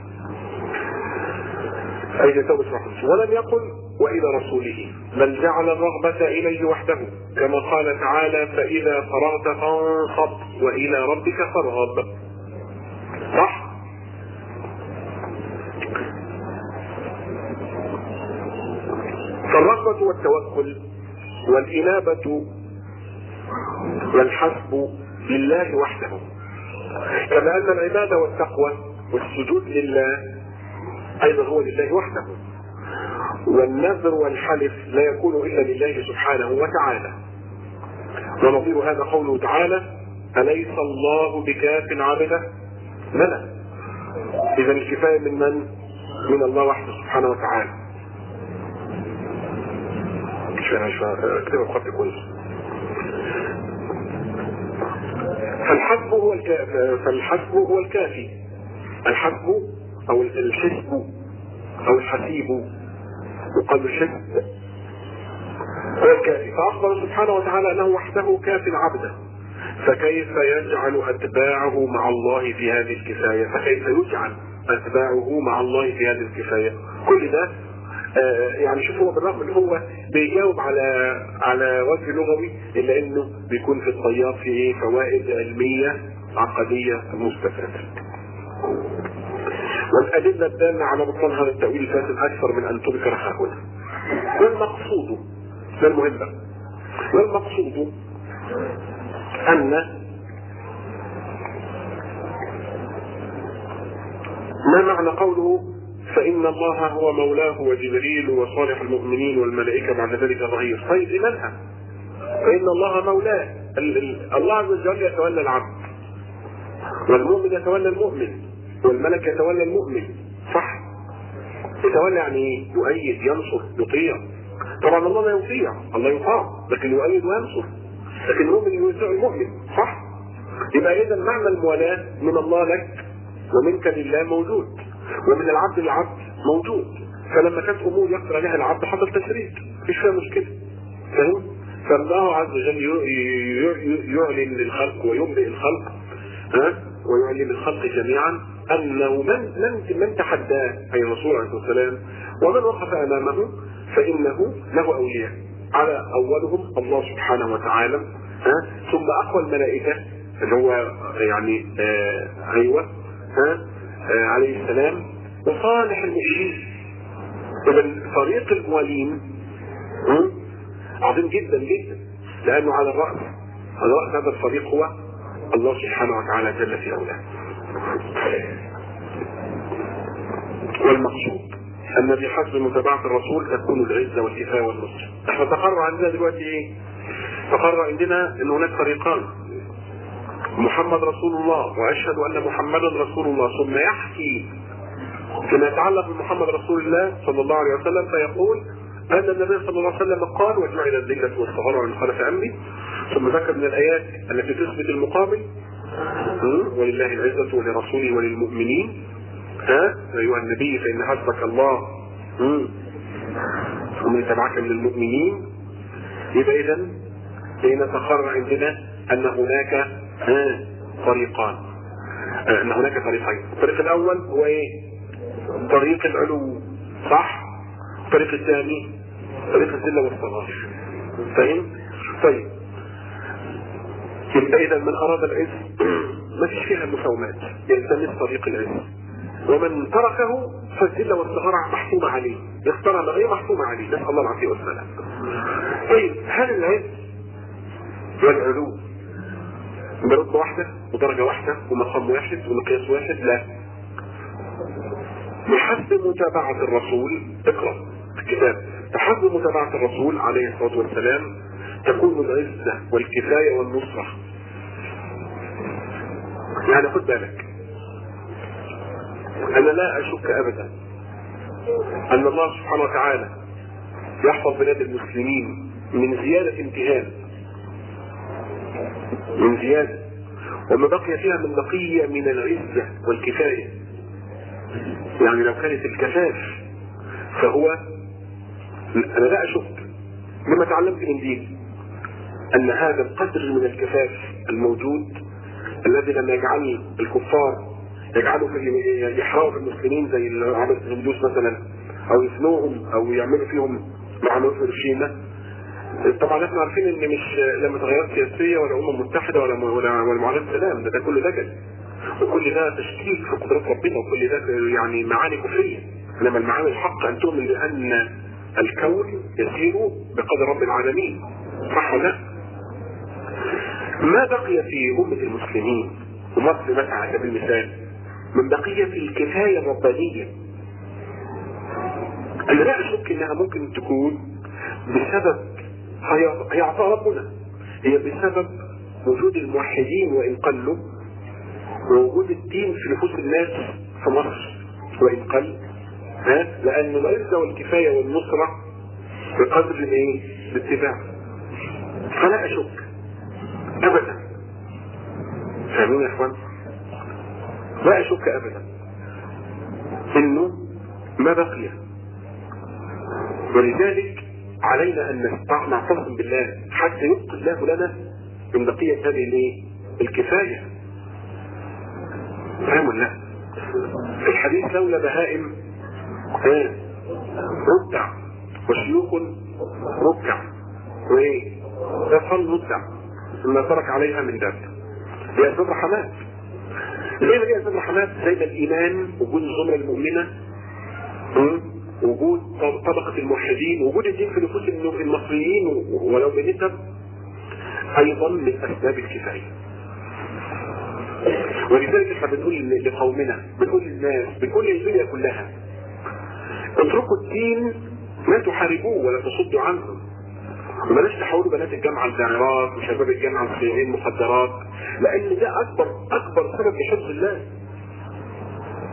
أين توبة رحمه. ولم يقل وإلى رسوله، بل جعل الرغبة إليه وحده، كما قال تعالى فإذا فرغت فانصب وإلى ربك فارغب. صح؟ فالرغبة والتوكل والإنابة والحسب لله وحده، كما أن العبادة والتقوى والسجود لله أيضا هو لله وحده، والنذر والحلف لا يكون إلا لله سبحانه وتعالى. ونظير هذا قوله تعالى أليس الله بكاف عبده؟ بلى. إذا الكفاية من من؟ من الله وحده سبحانه وتعالى. مش فاهم مش فاهم اكتبها بخط كويس. فالحسب هو الكافي، فالحسب هو الكافي. الحسب أو الحسب أو الحسيب وقال الحسب هو الكافي. فأخبر سبحانه وتعالى أنه وحده كاف عبده، فكيف يجعل أتباعه مع الله في هذه الكفاية؟ فكيف يجعل أتباعه مع الله في هذه الكفاية؟ كل ده آه يعني شوف هو بالرغم ان هو بيجاوب على على وجه لغوي الا انه بيكون في الطيار في ايه فوائد علمية عقدية مستفادة. والأدلة الدالة على بطلان هذا التأويل الفاسد أكثر من أن تذكر هنا. والمقصود ده المهم بقى. والمقصود أن ما معنى قوله فإن الله هو مولاه وجبريل وصالح المؤمنين والملائكة بعد ذلك ظهير. طيب لمنها؟ فإن الله مولاه، الله عز وجل يتولى العبد، والمؤمن يتولى المؤمن، والملك يتولى المؤمن. صح؟ يتولى يعني يؤيد ينصر يطيع طبعا الله لا يطيع، الله يطاع، لكن يؤيد وينصر، لكن المؤمن يطيع المؤمن، صح؟ يبقى اذا معنى الموالاه من الله لك ومنك لله موجود، ومن العبد للعبد موجود. فلما كانت امور يقدر عليها العبد حصل تشريك، مفيش فيها مشكله. فاهم؟ فالله عز وجل يعلن للخلق ويبدئ الخلق، ها، ويعلن للخلق جميعا انه من من من تحداه اي الرسول عليه الصلاه والسلام ومن وقف امامه فانه له اولياء، على اولهم الله سبحانه وتعالى، ها، ثم اقوى الملائكه اللي هو يعني آه ايوه ها آه عليه السلام، وصالح المؤمنين. اذا طريق الموالين عظيم جدا جدا، لانه على الراس على راس هذا الطريق هو الله سبحانه وتعالى جل في علاه. والمقصود ان بحسب متابعه الرسول تكون العزه والكفايه والنصر. احنا تقرر عندنا دلوقتي ايه؟ تقرر عندنا ان هناك طريقان، محمد رسول الله واشهد ان محمدا رسول الله، ثم يحكي فيما يتعلق بمحمد رسول الله صلى الله عليه وسلم فيقول ان النبي صلى الله عليه وسلم قال وجعل الذله والصغار ومن خلف امري، ثم ذكر من الايات التي تثبت المقابل، ولله العزه ولرسوله وللمؤمنين، ها ايها النبي فان حسبك الله ومن تبعك من المؤمنين. يبقى اذا بين تقرر عندنا ان هناك ها طريقان، ان هناك طريقين. الطريق الاول هو ايه؟ طريق العلو، صح؟ الطريق الثاني طريق الذله والصغار. فاهم؟ طيب يبقى اذا من اراد العز ما فيش فيها مساومات، يلتمس طريق العز، ومن تركه فالذله والصغار محتومه عليه، يختار الغير محتومه عليه، نسال الله العافيه والسلام. طيب هل العز والعلو برتبه واحده ودرجه واحده ومقام واحد ومقياس واحد؟ لا، بحسب متابعه الرسول، اقرا الكتاب، بحسب متابعه الرسول عليه الصلاه والسلام تكون العزه والكفايه والنصره. يعني خد بالك، انا لا اشك ابدا ان الله سبحانه وتعالى يحفظ بلاد المسلمين من زياده امتهان، من زياده، وما بقي فيها من بقيه من العزه والكفايه. يعني لو كانت الكفاف فهو، انا لا اشك لما تعلمت من دين ان هذا القدر من الكفاف الموجود الذي لما يجعل الكفار يجعلوا في يحرقوا في المسلمين زي اللي عملوا في الهندوس مثلا، او يفنوهم او يعملوا فيهم ما عملوا في هيروشيما. طبعا احنا عارفين ان مش لما تغيرات سياسيه ولا امم متحده ولا ولا, ولا معاهده سلام، ده, ده كل ده جد، وكل ده تشكيك في قدرات ربنا، وكل ده يعني معاني كفريه. انما المعاني الحق ان تؤمن بان الكون يسير بقدر رب العالمين، صح ولا لا؟ ما بقي في امه المسلمين ومصر مثلا على سبيل المثال من بقيه الكفايه الربانيه، انا لا اشك انها ممكن تكون بسبب هي عطاء ربنا، هي بسبب وجود الموحدين وان قلوا، ووجود الدين في نفوس الناس في مصر وان قل، ها، لان العزه والكفايه والنصره بقدر الايه؟ الاتباع. فلا اشك ابدا، فاهمين يا اخوان؟ لا اشك ابدا انه ما بقي، ولذلك علينا ان نعتصم بالله حتى يبقي الله لنا من بقيه هذه الايه؟ الكفايه. فاهم ولا لا؟ في الحديث لولا بهائم ركع وشيوخ ركع وايه؟ يصل ركع ثم ترك عليها من دابه. هي اسباب رحمات. ليه هي اسباب رحمات؟ زي ما الايمان، وجود الزمره المؤمنه، وجود طبقه الموحدين، وجود الدين في نفوس المصريين ولو بنسب، ايضا من اسباب الكفايه. ولذلك احنا بنقول لقومنا، بنقول للناس، بنقول للدنيا كلها: اتركوا الدين، لا تحاربوه ولا تصدوا عنه، وبلاش تحولوا بنات الجامعه لداعرات وشباب الجامعه لصيادين مخدرات، لان ده اكبر اكبر سبب لحفظ الله.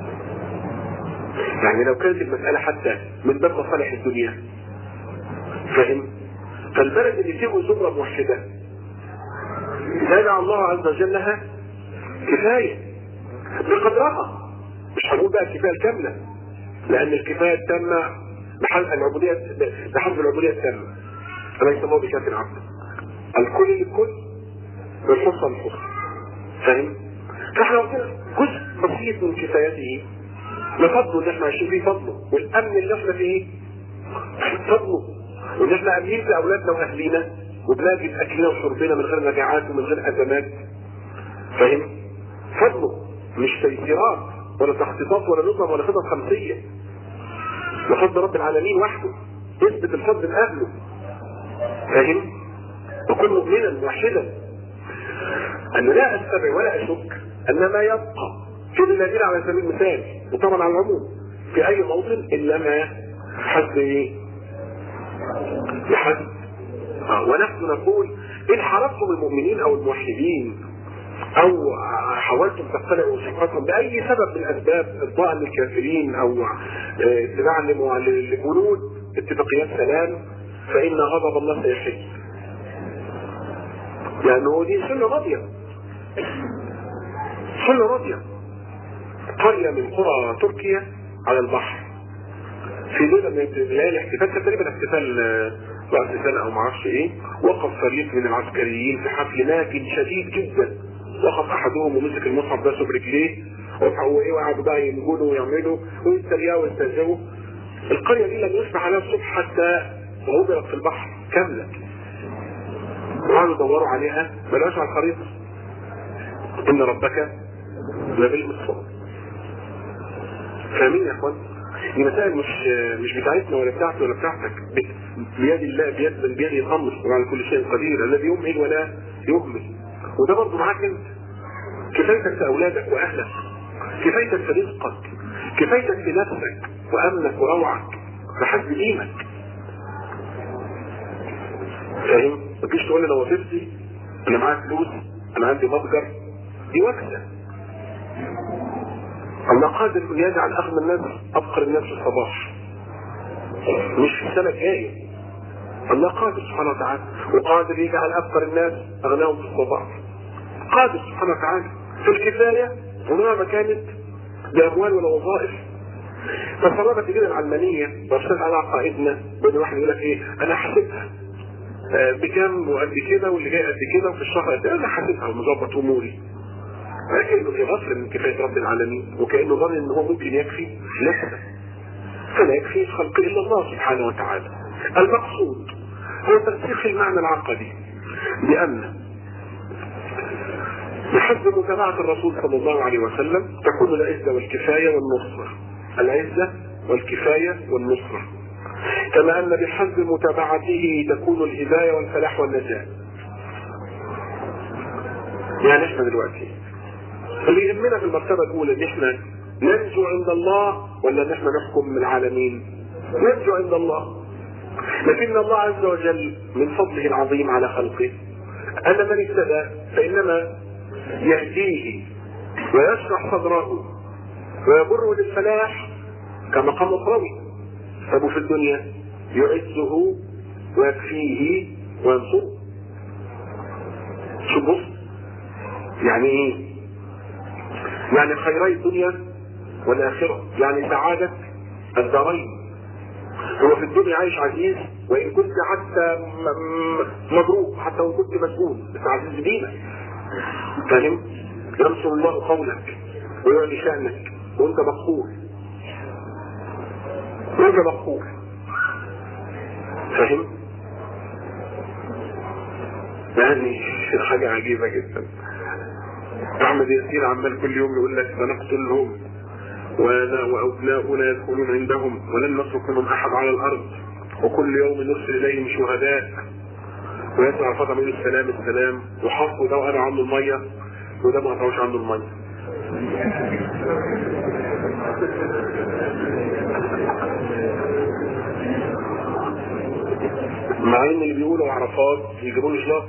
يعني لو كانت المساله حتى من باب مصالح الدنيا فاهم؟ فالبلد اللي فيه زمرة موحدة جعل الله عز وجل لها كفاية بقدرها. مش هنقول بقى الكفاية الكاملة، لأن الكفاية التامة بحسب العبودية بحسب العبودية التامة، أليس الله بكاف العبد؟ الكل للكل والحصة للحصة. فاهم؟ فاحنا قلنا جزء بسيط من كفايته لفضله اللي احنا عايشين فيه، فضله والأمن اللي احنا فيه فضله، وان احنا امنين في اولادنا واهلينا وبنجد اكلنا وشربنا من غير مجاعات ومن غير ازمات. فاهم؟ فضله مش تيسيرات ولا تخطيطات ولا نظم ولا خطط خمسيه، وفضل رب العالمين وحده يثبت الفضل لاهله. فاهم؟ وكن مؤمنا موحدا ان لا استبع ولا اشك ان ما يبقى في الذين على سبيل المثال وطبعا على العموم في اي موطن الا ما حد ايه؟ لحد آه. ونحن نقول ان حرصتم المؤمنين او الموحدين او حاولتم تقتنعوا صفاتهم باي سبب من اسباب ارضاء للكافرين او اتباعا لبنود اتفاقيات سلام، فان غضب الله سيحل، لانه دي سنه راضيه سنه راضيه. قريه من قرى تركيا على البحر في ليله من ليالي احتفال تقريبا احتفال رأس سنة او معرفش ايه، وقف فريق من العسكريين في حفل ناجن شديد جدا، وقف احدهم ومسك المصحف باسه برجليه وقعدوا بقى ينجلوا ويعملوا ويستريقوا ويستهزئوا. القرية دي لم يصبح عليها الصبح حتى غرقت في البحر كاملة، وقعدوا يدوروا عليها ما لقوهاش على الخريطة. ان ربك لبالمرصاد. فاهمين يا اخوان؟ دي مسائل مش مش بتاعتنا ولا بتاعتي ولا بتاعتك، بيد الله، بيد من بيده الامر وعلى كل شيء قدير الذي يمهل ولا يهمل. وده برضه معاك انت، كفايتك في اولادك واهلك، كفايتك في رزقك، كفايتك في نفسك وامنك وروعك بحسب دينك. فاهم؟ ما تجيش تقول لي انا وظيفتي انا معايا فلوس انا عندي متجر، دي وكسه. الله قادر ان يجعل اغنى الناس ابقر الناس في الصباح، مش في السنه الجايه. الله قادر سبحانه وتعالى، وقادر يجعل ابقر الناس اغناهم في الصباح. قادر سبحانه وتعالى في الكفايه ومهما كانت باموال ولا وظائف. تصرفت كده العلمانيه وارسلت على عقائدنا، بين واحد يقول لك ايه انا حاسبها بكام وقد كده واللي جاي قد كده وفي الشهر قد كده، انا حاسبها ومظبط اموري. كأنه في غفل من كفاية رب العالمين، وكأنه ظن ان هو ممكن يكفي نفسه، فلا يكفي خلق الا الله سبحانه وتعالى. المقصود هو ترسيخ المعنى العقدي بأن بحسب متابعة الرسول صلى الله عليه وسلم تكون العزة والكفاية والنصرة، العزة والكفاية والنصرة، كما ان بحسب متابعته تكون الهداية والفلاح والنجاة. يعني احنا دلوقتي اللي يهمنا في المرتبة الاولى ان احنا ننجو عند الله ولا ان احنا نحكم العالمين؟ ننجو عند الله. لكن الله عز وجل من فضله العظيم على خلقه ان من اهتدى فانما يهديه ويشرح صدره ويبره للفلاح كمقام اخروي. فابو في الدنيا يعزه ويكفيه وينصره. شو بص يعني ايه؟ يعني خيري الدنيا والاخره، يعني سعادة الدارين. هو في الدنيا عايش عزيز، وان كنت حتى مضروب، حتى وان كنت مسؤول بس عزيز دينك. فاهم؟ ينصر الله قولك ويعلي شأنك وانت مقهور وانت مقهور. فاهم؟ يعني حاجة عجيبة جدا. احمد ياسين عمال كل يوم يقول لك سنقتلهم وابناؤنا يدخلون عندهم ولن نترك منهم احد على الارض، وكل يوم نرسل اليهم شهداء، ويسمع فضل من السلام السلام، وحفظوا ده وانا عنده الميه وده ما قطعوش عنده الميه. مع ان اللي بيقولوا عرفات يجيبوا له شلاط،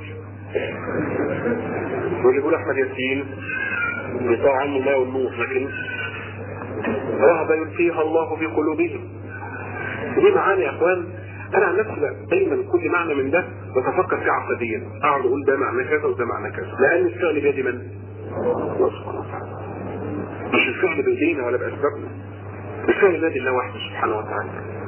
واللي بيقول احمد ياسين بيطاع عنه الله والنور، لكن رهبة يلقيها الله في قلوبهم. دي معاني يا اخوان انا عن نفسي دايما كل معنى من ده بتفكر فيه عقديا، اقعد اقول ده معنى كذا وده معنى كذا، لان الفعل بيد من؟ الله سبحانه وتعالى. مش الفعل بايدينا ولا باسبابنا، الفعل بيد الله وحده سبحانه وتعالى.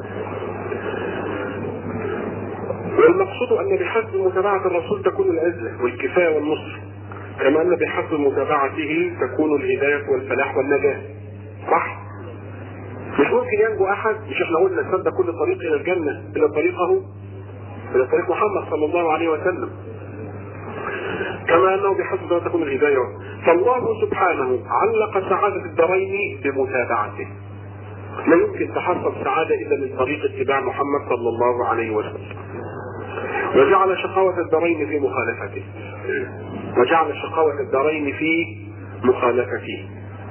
والمقصود ان بحسب متابعه الرسول تكون العزه والكفايه والنصر، كما ان بحسب متابعته تكون الهدايه والفلاح والنجاه. صح؟ مش ممكن ينجو احد، مش احنا قلنا سد كل طريق الى الجنه الى طريقه الى طريق محمد صلى الله عليه وسلم، كما انه بحسب ما تكون الهدايه. فالله سبحانه علق سعاده الدارين بمتابعته، لا يمكن تحصل سعاده الا من طريق اتباع محمد صلى الله عليه وسلم. وجعل شقاوه الدارين في مخالفته، وجعل شقاوه الدارين في مخالفته.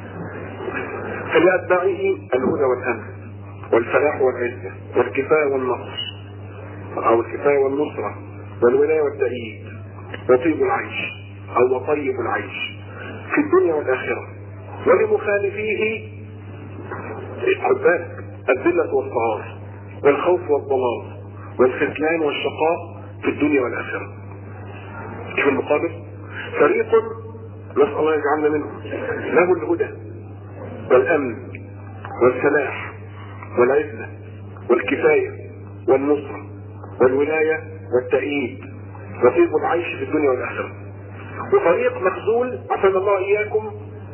فلأتباعه الهدى والأمن والفلاح والعزة والكفاية والنصر أو الكفاية والنصرة والولاية والتأييد وطيب العيش أو وطيب العيش في الدنيا والآخرة. ولمخالفيه خد بالك الذلة والصغار والخوف والضلال والخذلان والشقاء في الدنيا والآخرة. في المقابل فريق نسأل الله يجعلنا منهم له الهدى والأمن والفلاح والعزة والكفاية والنصرة والولاية والتأييد وطيب العيش في الدنيا والآخرة. وفريق مخذول عفنا الله إياكم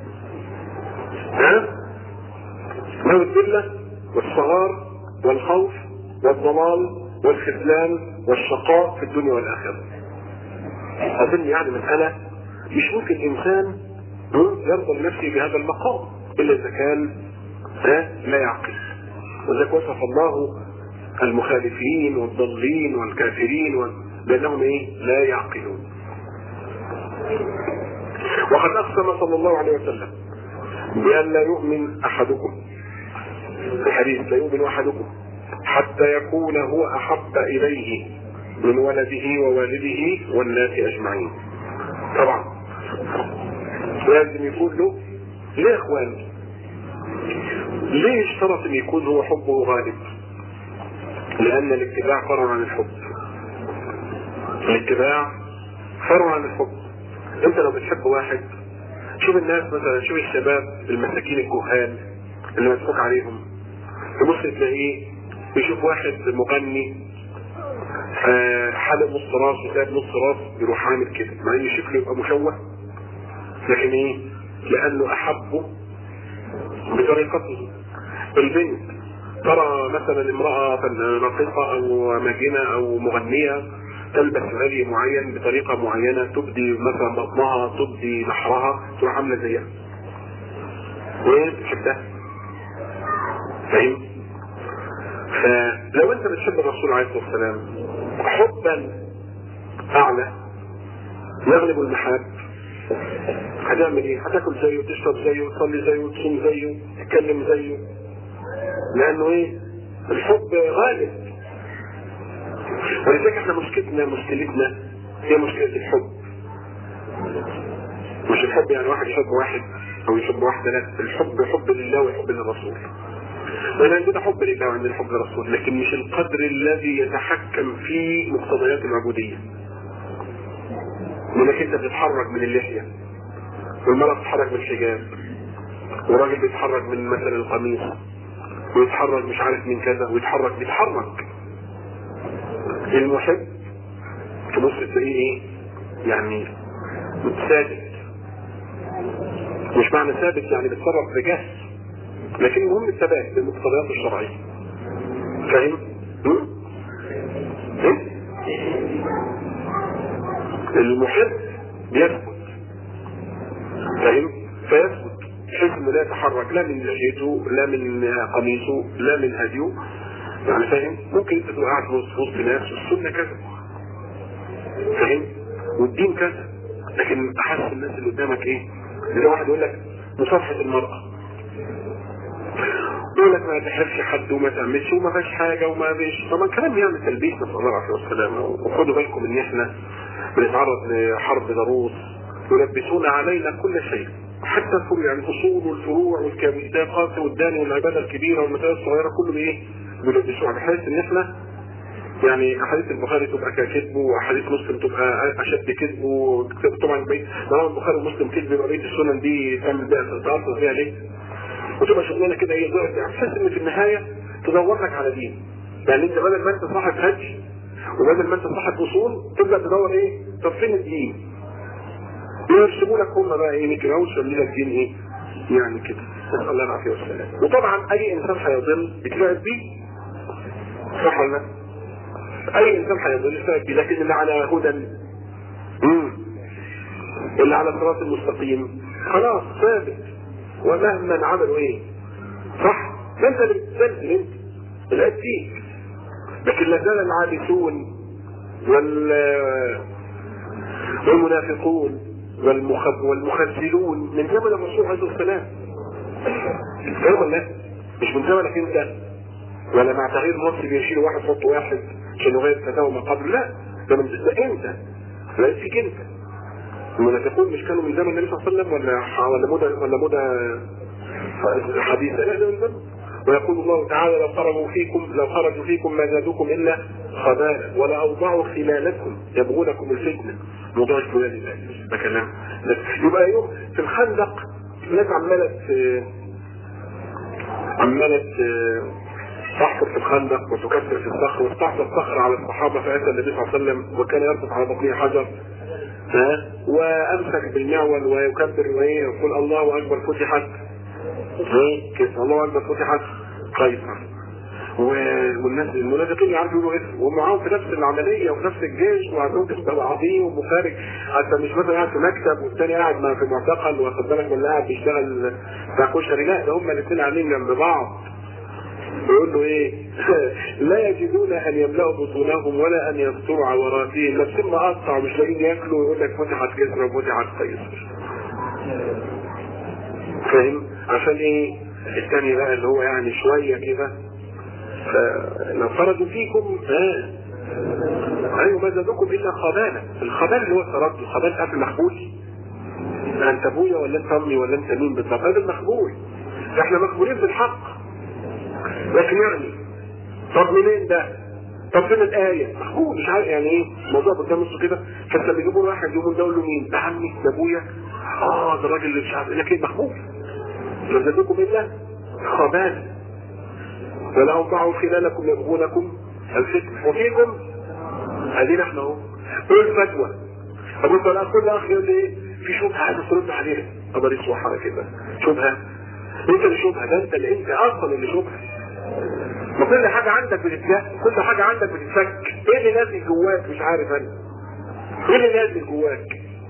ها له الذلة والصغار والخوف والضلال والخذلان والشقاء في الدنيا والآخرة. أظن يعني من أنا مش ممكن إنسان يرضى لنفسه بهذا المقام إلا إذا كان لا يعقل. وذلك وصف الله المخالفين والضالين والكافرين و... لأنهم إيه؟ لا يعقلون. وقد أقسم صلى الله عليه وسلم بأن لا يؤمن أحدكم، الحديث لا يؤمن أحدكم حتى يكون هو أحب إليه من ولده ووالده والناس أجمعين. طبعا لازم يكون له ليه اخوان؟ ليه اشترط ان يكون هو حبه غالب؟ لان الاتباع فرع عن الحب. الاتباع فرع عن الحب. انت لو بتحب واحد، شوف الناس مثلا، شوف الشباب المساكين الكهان اللي مسكوك عليهم، تبص تلاقيه يشوف واحد مغني حلق نص راس وساب نص راس يروح عامل كده، مع ان شكله يبقى مشوه، لكن ايه؟ لانه احبه بطريقته. البنت ترى مثلا امرأة ناطقة او ماجنة او مغنية تلبس هدي معين بطريقة معينة، تبدي مثلا بطنها، تبدي نحرها، تروح عاملة زيها وايه بتحبها. فاهم؟ فلو انت بتحب الرسول عليه الصلاة والسلام حبا اعلى يغلب المحاب، هتعمل ايه؟ هتاكل زيه وتشرب زيه وتصلي زيه وتصوم زيه تتكلم زيه، لانه ايه؟ الحب غالب. ولذلك احنا مشكلتنا مشكلتنا هي مشكلة الحب. مش الحب يعني واحد يحب واحد او يحب واحدة، لا، الحب حب لله وحب للرسول. وانا عندنا حب لله وعندنا حب للرسول، لكن مش القدر الذي يتحكم في مقتضيات العبودية. انك انت بتتحرك من اللحية، والمرأة بتتحرك من الحجاب، والراجل بيتحرك من مثلا القميص، ويتحرك مش عارف من كذا، ويتحرك بيتحرك. المحب تبص تلاقيه ايه؟ يعني ثابت. مش معنى ثابت يعني بيتصرف بجهل، لكن المهم الثبات بالمقتضيات الشرعية. فاهم؟ المحب بيثبت، فاهم؟ فيثبت بحيث انه لا يتحرك لا من لحيته لا من قميصه لا من هديه. يعني فاهم؟ ممكن انت تبقى قاعد في وسط ناس والسنه كذا، فاهم؟ والدين كذا، لكن احس الناس اللي قدامك ايه؟ زي واحد يقول لك مصافحه المراه، يقول لك ما تحركش حد وما تعملش وما فيش حاجه وما فيش، طبعا كلام يعمل تلبيس نسال الله العافيه والسلامه. وخدوا بالكم ان احنا بنتعرض لحرب ضروس، يلبسون علينا كل شيء، حتى الفروع، يعني الاصول والفروع والكابيتات والدان والعباده الكبيره والمسائل الصغيره كله بايه؟ بيلبسوها بحيث ان احنا يعني احاديث البخاري تبقى ككذب واحاديث مسلم تبقى اشد كذب، وطبعا بيت طالما البخاري ومسلم كذب يبقى بقيه السنن دي تعمل بيها تتاثر بيها ليه؟ وتبقى شغلانه كده ايه ضعف، احساس ان في النهايه تدور لك على دين. يعني انت بدل ما انت صاحب هدي وبدل ما انت صاحب اصول تبدا تدور ايه؟ طب فين الدين؟ يرسموا لك هم بقى ايه كده ويسموا لك دين ايه؟ يعني كده نسال الله العافيه والسلام. وطبعا اي انسان هيضل يتبعد بيه، صح ولا لا؟ اي انسان هيضل يتبعد بيه، لكن اللي على هدى امم اللي على صراط المستقيم خلاص ثابت، ومهما عملوا ايه صح؟ انت اللي بتسلسل انت العيب فيك. لكن لا زال العابثون وال والمنافقون والمخب والمخذلون من زمن الرسول عليه الصلاه والسلام. فاهم ولا لا؟ مش من زمنك انت، ولا مع تغيير مصر بيشيلوا واحد خط واحد عشان يغير فتاوى ما قبل، لا ده من ده انت لا فيك انت. المنافقون مش كانوا من زمن النبي صلى الله عليه وسلم ولا ولا مدى ولا مدى حديثة، لا ده من زمن. ويقول الله تعالى لو خرجوا فيكم لو خرجوا فيكم ما زادوكم الا خبالا ولا اوضعوا خلالكم يبغونكم الفتنه. موضوع الفلاني ده ده كلام. يبقى يوم في الخندق الناس عماله عماله تحفر في الخندق وتكسر في الصخر وتحفر الصخر على الصحابه، فاتى النبي صلى الله عليه وسلم وكان يرفع على بطنه حجر ها وامسك بالمعول ويكبر ويقول الله اكبر فتحت ايه كده الله اكبر فتحت قيصر. والناس المنافقين يعرفوا يقولوا ايه ومعاهم في نفس العمليه وفي نفس الجيش وعندهم كتاب عظيم ومخارج، حتى مش مثلا قاعد في مكتب والثاني قاعد في معتقل واخد بالك ولا قاعد بيشتغل بتاع كشري، لا ده هم الاثنين قاعدين جنب بعض. يقول له ايه لا يجدون ان يملأوا بطونهم ولا ان يستروا عوراتهم، نفسهم مقطع مش لاقيين ياكلوا ويقول لك فتحت كسرى وفتحت قيصر. فاهم؟ عشان ايه؟ الثاني بقى اللي هو يعني شويه كده فلو خرجوا فيكم ها ايوه ما زادوكم الا خبالا. الخبال اللي هو التردد، الخبال قبل المخبول. انت ابويا ولا انت امي ولا انت مين بالظبط؟ هذا المخبول. احنا مخبولين بالحق، لكن يعني طب منين ده؟ طب فين الايه؟ مخبول مش عارف يعني ايه الموضوع قدام نصه كده. فلما بيجيبوا واحد يقوموا يقولوا له مين؟ ده عمي ده ابويا اه ده الراجل اللي مش عارف، لكن مخبول. ما زادوكم الا خبالا ولا اوضعوا خلالكم يبغونكم الفتنه وفيكم ادينا احنا اهو. ايه الفتوى؟ ابص على كل اخ يقول لي ايه في شبهه عايز ترد عليها، اقدر يصوح على كده شبهه. انت اللي شبهه، ده انت اللي انت اصلا اللي شبهه. ما كل حاجه عندك بتتفك، كل حاجه عندك بتتفك. ايه اللي نازل جواك مش عارف انا؟ ايه اللي نازل جواك؟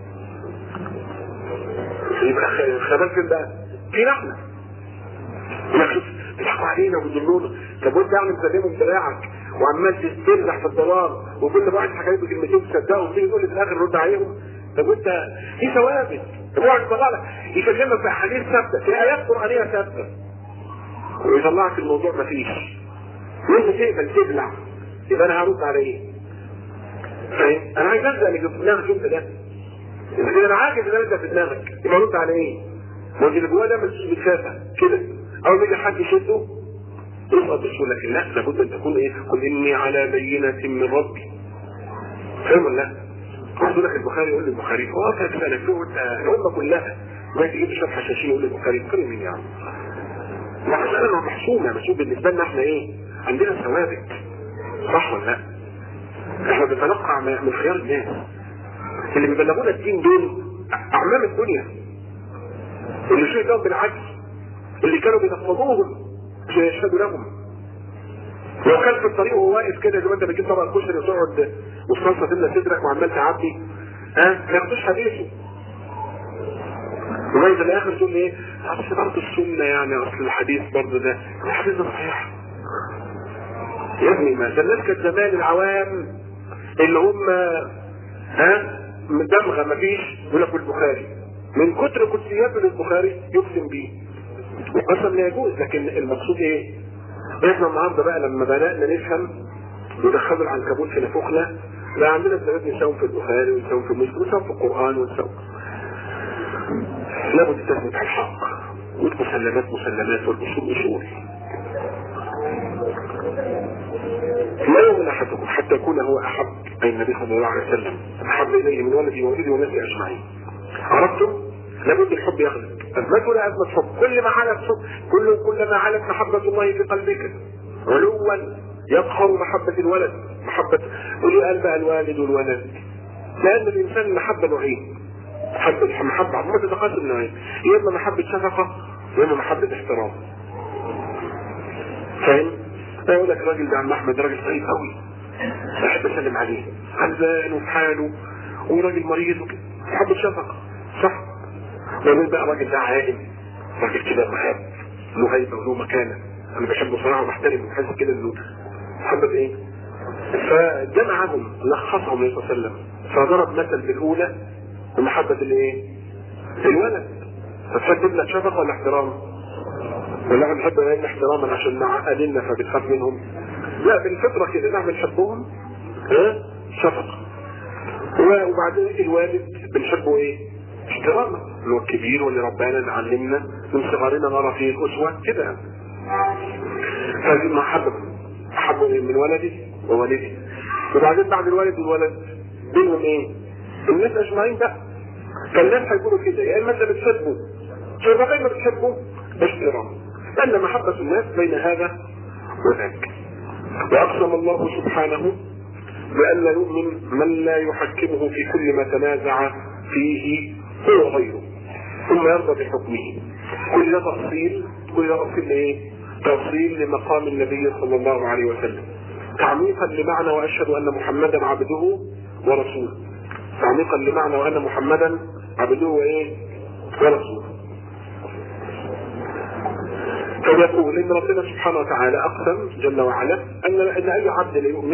يبقى خبال فين بقى؟ فينا احنا. بيضحكوا علينا وبيضلونا. طب وانت يعني مسلمهم دراعك وعمال تسترزح في الضلال وكل واحد حكايته بكلمتين تصدقوا وتيجي تقول لي في الاخر رد عليهم. طب وانت في ثوابت، طب واحد طلع لك يكلمك في احاديث ثابته، في ايات قرانيه ثابته ويطلعك الموضوع مفيش. وانت تقبل تبلع، يبقى انا هرد على ايه؟ فاهم؟ انا عايز ابدا اللي في دماغك انت ده. اذا انا عاجز ان انت في دماغك يبقى ارد على ايه؟ ما اللي جواه ده مش بتشافى كده. اول ما يجي حد يشده يسقط بسهوله، لكن لا لابد ان تكون ايه؟ قل اني على بينه من ربي. فاهم ولا لا؟ يقول لك البخاري يقول للبخاري هو كده تبقى نفسه الامه كلها ما تجيب شويه حشاشين يقول للبخاري البخاري مين يعني؟ مسألة محسومة مشوف بالنسبة لنا احنا ايه؟ عندنا ثوابت. صح ولا لا؟ احنا بنتلقى من خيار الناس. اللي بيبلغونا الدين دول اعمام الدنيا. اللي شيء لهم بالعكس. اللي كانوا بينفضوهم عشان يشهدوا لهم. لو كان في الطريق وهو واقف كده زي ما انت بتجيب طبق الكشري وتقعد والصلصه تملى صدرك وعمال تعبي ها ما ياخدوش حديثه. وبعد الاخر تقول ايه؟ اصل برضه السنه يعني اصل الحديث برضه ده الحديث ده صحيح. يا ابني ما ده الناس كانت زمان العوام اللي هم ها دمغه ما فيش يقول لك البخاري من كتر قدسياته للبخاري يقسم بيه. وقسم لا يجوز، لكن المقصود ايه؟ احنا النهارده بقى لما بدانا نفهم ودخلوا العنكبوت في نفوخنا بقى عندنا الزمان نساوم في البخاري ونساوم في مسلم ونساوم في القران ونساوم. لابد تثبت على الحق والمسلمات مسلمات والاصول اصول. لا يوم احدكم حتى يكون هو احب اي النبي صلى الله عليه وسلم احب اليه من ولدي وولدي والناس اجمعين. عرفتم؟ لابد الحب يغلب. اثبت ولا اثبت حب؟ كل ما علت حب كل كل ما علت محبه الله في قلبك علوا يقهر محبه الولد محبه. وليه قال بقى الوالد والولد؟ لان الانسان المحبه نوعين. محبه محبه عموما تتقاسم نوعين، يا اما محبه شفقه يا اما محبه احترام. فاهم؟ يقول لك الراجل ده عم احمد راجل طيب قوي احب اسلم عليه غلبان وفي حاله وراجل مريض وكده، محبه شفقه صح؟ وبعدين بقى الراجل ده عاقل راجل كده مهاب له هيبه وله مكانه، انا بحبه صراحه وبحترمه وحاسس كده انه محبه ايه؟ فجمعهم لخصهم النبي صلى الله عليه وسلم فضرب مثل بالاولى بمحبه الايه؟ الولد. فتحب ابنك شفقه ولا احترام؟ ولا احنا بنحب العيال احتراما عشان معقديننا فبتخاف منهم؟ لا بالفطره كده نحن بنحبهم ها شفقه. وبعدين الوالد بنحبه ايه؟ احتراما، اللي هو الكبير واللي ربنا اللي علمنا من صغرنا نرى فيه الاسوه كده. هذه محبه احب من ولدي ووالدي. وبعدين بعد الوالد والولد بينهم ايه؟ الناس اجمعين بقى. فالناس هيقولوا كده يا اما انت بتحبه شفقه ما بتحبه احترام، لأن محبة الناس بين هذا وذاك. وأقسم الله سبحانه بأن لا يؤمن من لا يحكمه في كل ما تنازع فيه هو غيره ثم يرضى بحكمه. كل ده تفصيل كل ده تفصيل ايه؟ تفصيل لمقام النبي صلى الله عليه وسلم، تعميقا لمعنى وأشهد أن محمدا عبده ورسوله، تعميقا لمعنى وأن محمدا عبده وايه؟ ورسوله. فيقول ان ربنا سبحانه وتعالى اقسم جل وعلا ان ان اي عبد لا يؤمن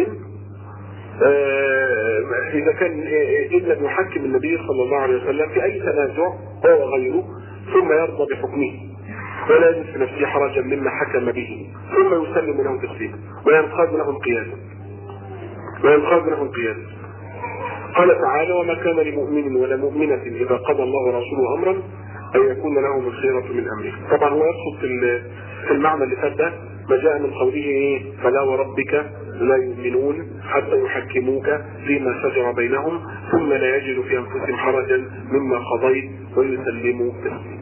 اذا كان ان لم يحكم النبي صلى الله عليه وسلم في اي تنازع هو غيره ثم يرضى بحكمه ولا يجد في نفسه حرجا مما حكم به ثم يسلم له تسليما وينقاد له القياده وينقاد له القياده. قال تعالى وما كان لمؤمن ولا مؤمنة اذا قضى الله ورسوله امرا أن يكون لهم الخيرة من أمره. طبعا هو يقصد في المعنى اللي فات ده ما جاء من قوله إيه؟ فلا وربك لا يؤمنون حتى يحكموك فيما شجر بينهم ثم لا يجدوا في أنفسهم حرجا مما قضيت ويسلموا تسليما.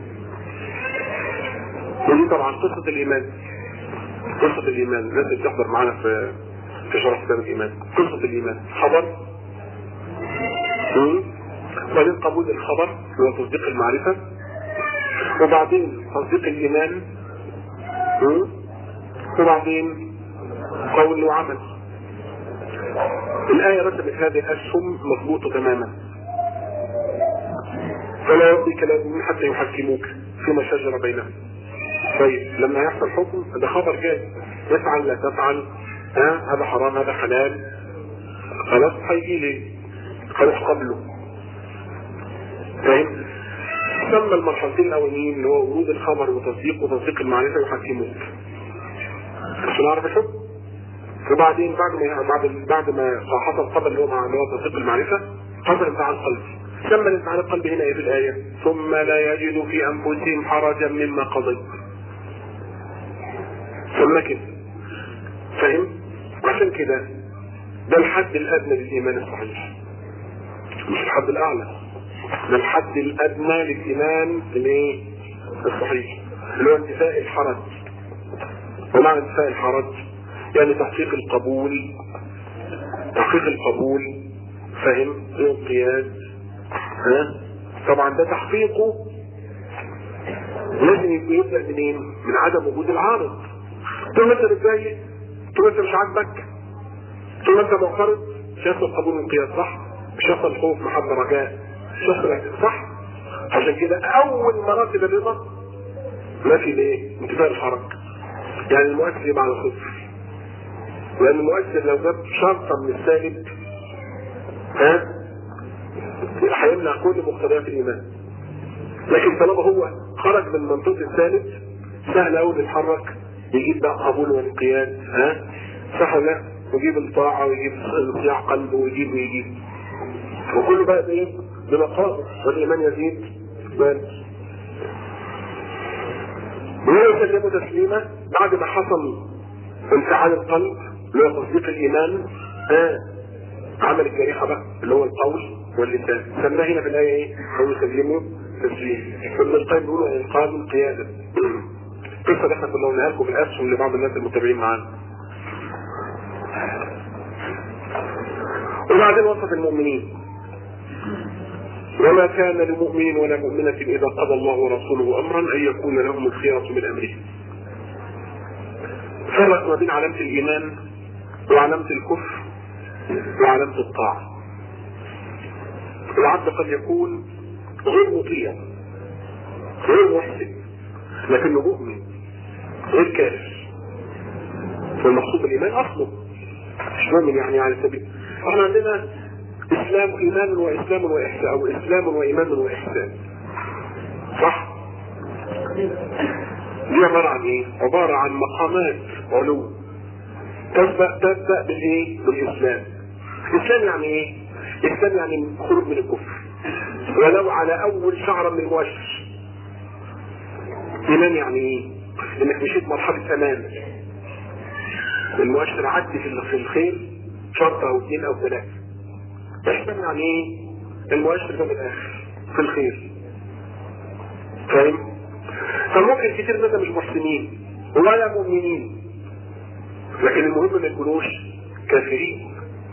ودي طبعا قصة الإيمان. قصة الإيمان الناس اللي بتحضر معانا في في شرح كتاب الإيمان. قصة الإيمان خبر وبعدين قبول الخبر هو تصديق المعرفة وبعدين تصديق الإيمان وبعدين قول وعمل. الآية رتبت هذه الأسهم مضبوطة تماما. فلا يرضيك لا يؤمن حتى يحكموك فيما شجر بينهم. طيب لما يحصل حكم ده خبر جاي يفعل لا تفعل ها هذا حرام هذا حلال خلاص هيجي لي خلاص قبله. فاهم؟ ثم المرحلتين الاولين اللي هو ورود الخبر وتصديق وتصديق المعرفه يحكموك عشان اعرف الحكم. وبعدين بعد ما بعد بعد ما حصل قبل اللي هو اللي هو تصديق المعرفه حصل انفعال قلبي. ثم الانفعال القلبي هنا ايه في الايه؟ ثم لا يجدوا في انفسهم حرجا مما قضيت. ثم كده فاهم؟ عشان كده ده الحد الادنى للايمان الصحيح مش الحد الاعلى، ده الحد الادنى للايمان الايه؟ الصحيح اللي هو انتفاء الحرج. ومعنى انتفاء الحرج يعني تحقيق القبول تحقيق القبول فاهم؟ الانقياد. ها طبعا ده تحقيقه لازم يبدا منين؟ من عدم وجود العارض. طول ما انت متضايق طول ما انت مش عاجبك طول ما انت معترض مش هيحصل قبول والانقياد صح؟ مش هيحصل خوف محبه رجاء مش هيحصل صح؟ عشان كده اول مراتب الرضا ما في الايه؟ انتفاء الحرج. يعني المؤثر يبقى على صفر، لان المؤثر لو جاب شرطه من السالب ها هيمنع كل مقتضيات الايمان. لكن طالما هو خرج من منطقه السالب سهل قوي يتحرك يجيب بقى قبول والانقياد ها صح ولا لا؟ ويجيب الطاعه ويجيب انصياع قلبه ويجيب ويجيب وكله بقى ايه؟ بمقام والايمان يزيد بل ويسلموا تسليما بعد ما حصل انفعال القلب اللي هو تصديق الايمان آه. عمل الجريحة بقى اللي هو القول واللسان، سماه هنا في الآية ايه؟ هو يسلمه تسليم. ابن القيم بيقولوا انقاذ القيادة. القصة اللي احنا كنا قلناها لكم في الأسهم لبعض الناس المتابعين معانا. وبعدين وصف المؤمنين: وما كان لمؤمن ولا مؤمنة إذا قضى الله ورسوله أمرا أن يكون لهم الخيرة من أمره. فرق ما بين علامة الإيمان وعلامة الكفر وعلامة الطاعة. العبد قد يكون غير مطيع غير محسن لكنه مؤمن غير كافر، والمقصود بالإيمان أصله مش مؤمن يعني على سبيل. احنا عندنا إسلام إيمان وإسلام وإحسان، أو إسلام وإيمان وإحسان، صح؟ دي عبارة عن إيه؟ عبارة عن مقامات علو تبدأ تبدأ بالإيه؟ بالإسلام. الإسلام يعني إيه؟ الإسلام يعني خروج من الكفر ولو على أول شعرة من المؤشر. إيمان يعني إيه؟ إنك مشيت مرحلة أمان، المؤشر عدي في الخير شرطة أو اثنين أو ثلاثة. إحسان يعني إيه؟ المؤشر ده من الآخر في الخير. فاهم؟ فممكن كتير مننا مش محسنين ولا مؤمنين، لكن المهم ما يكونوش كافرين.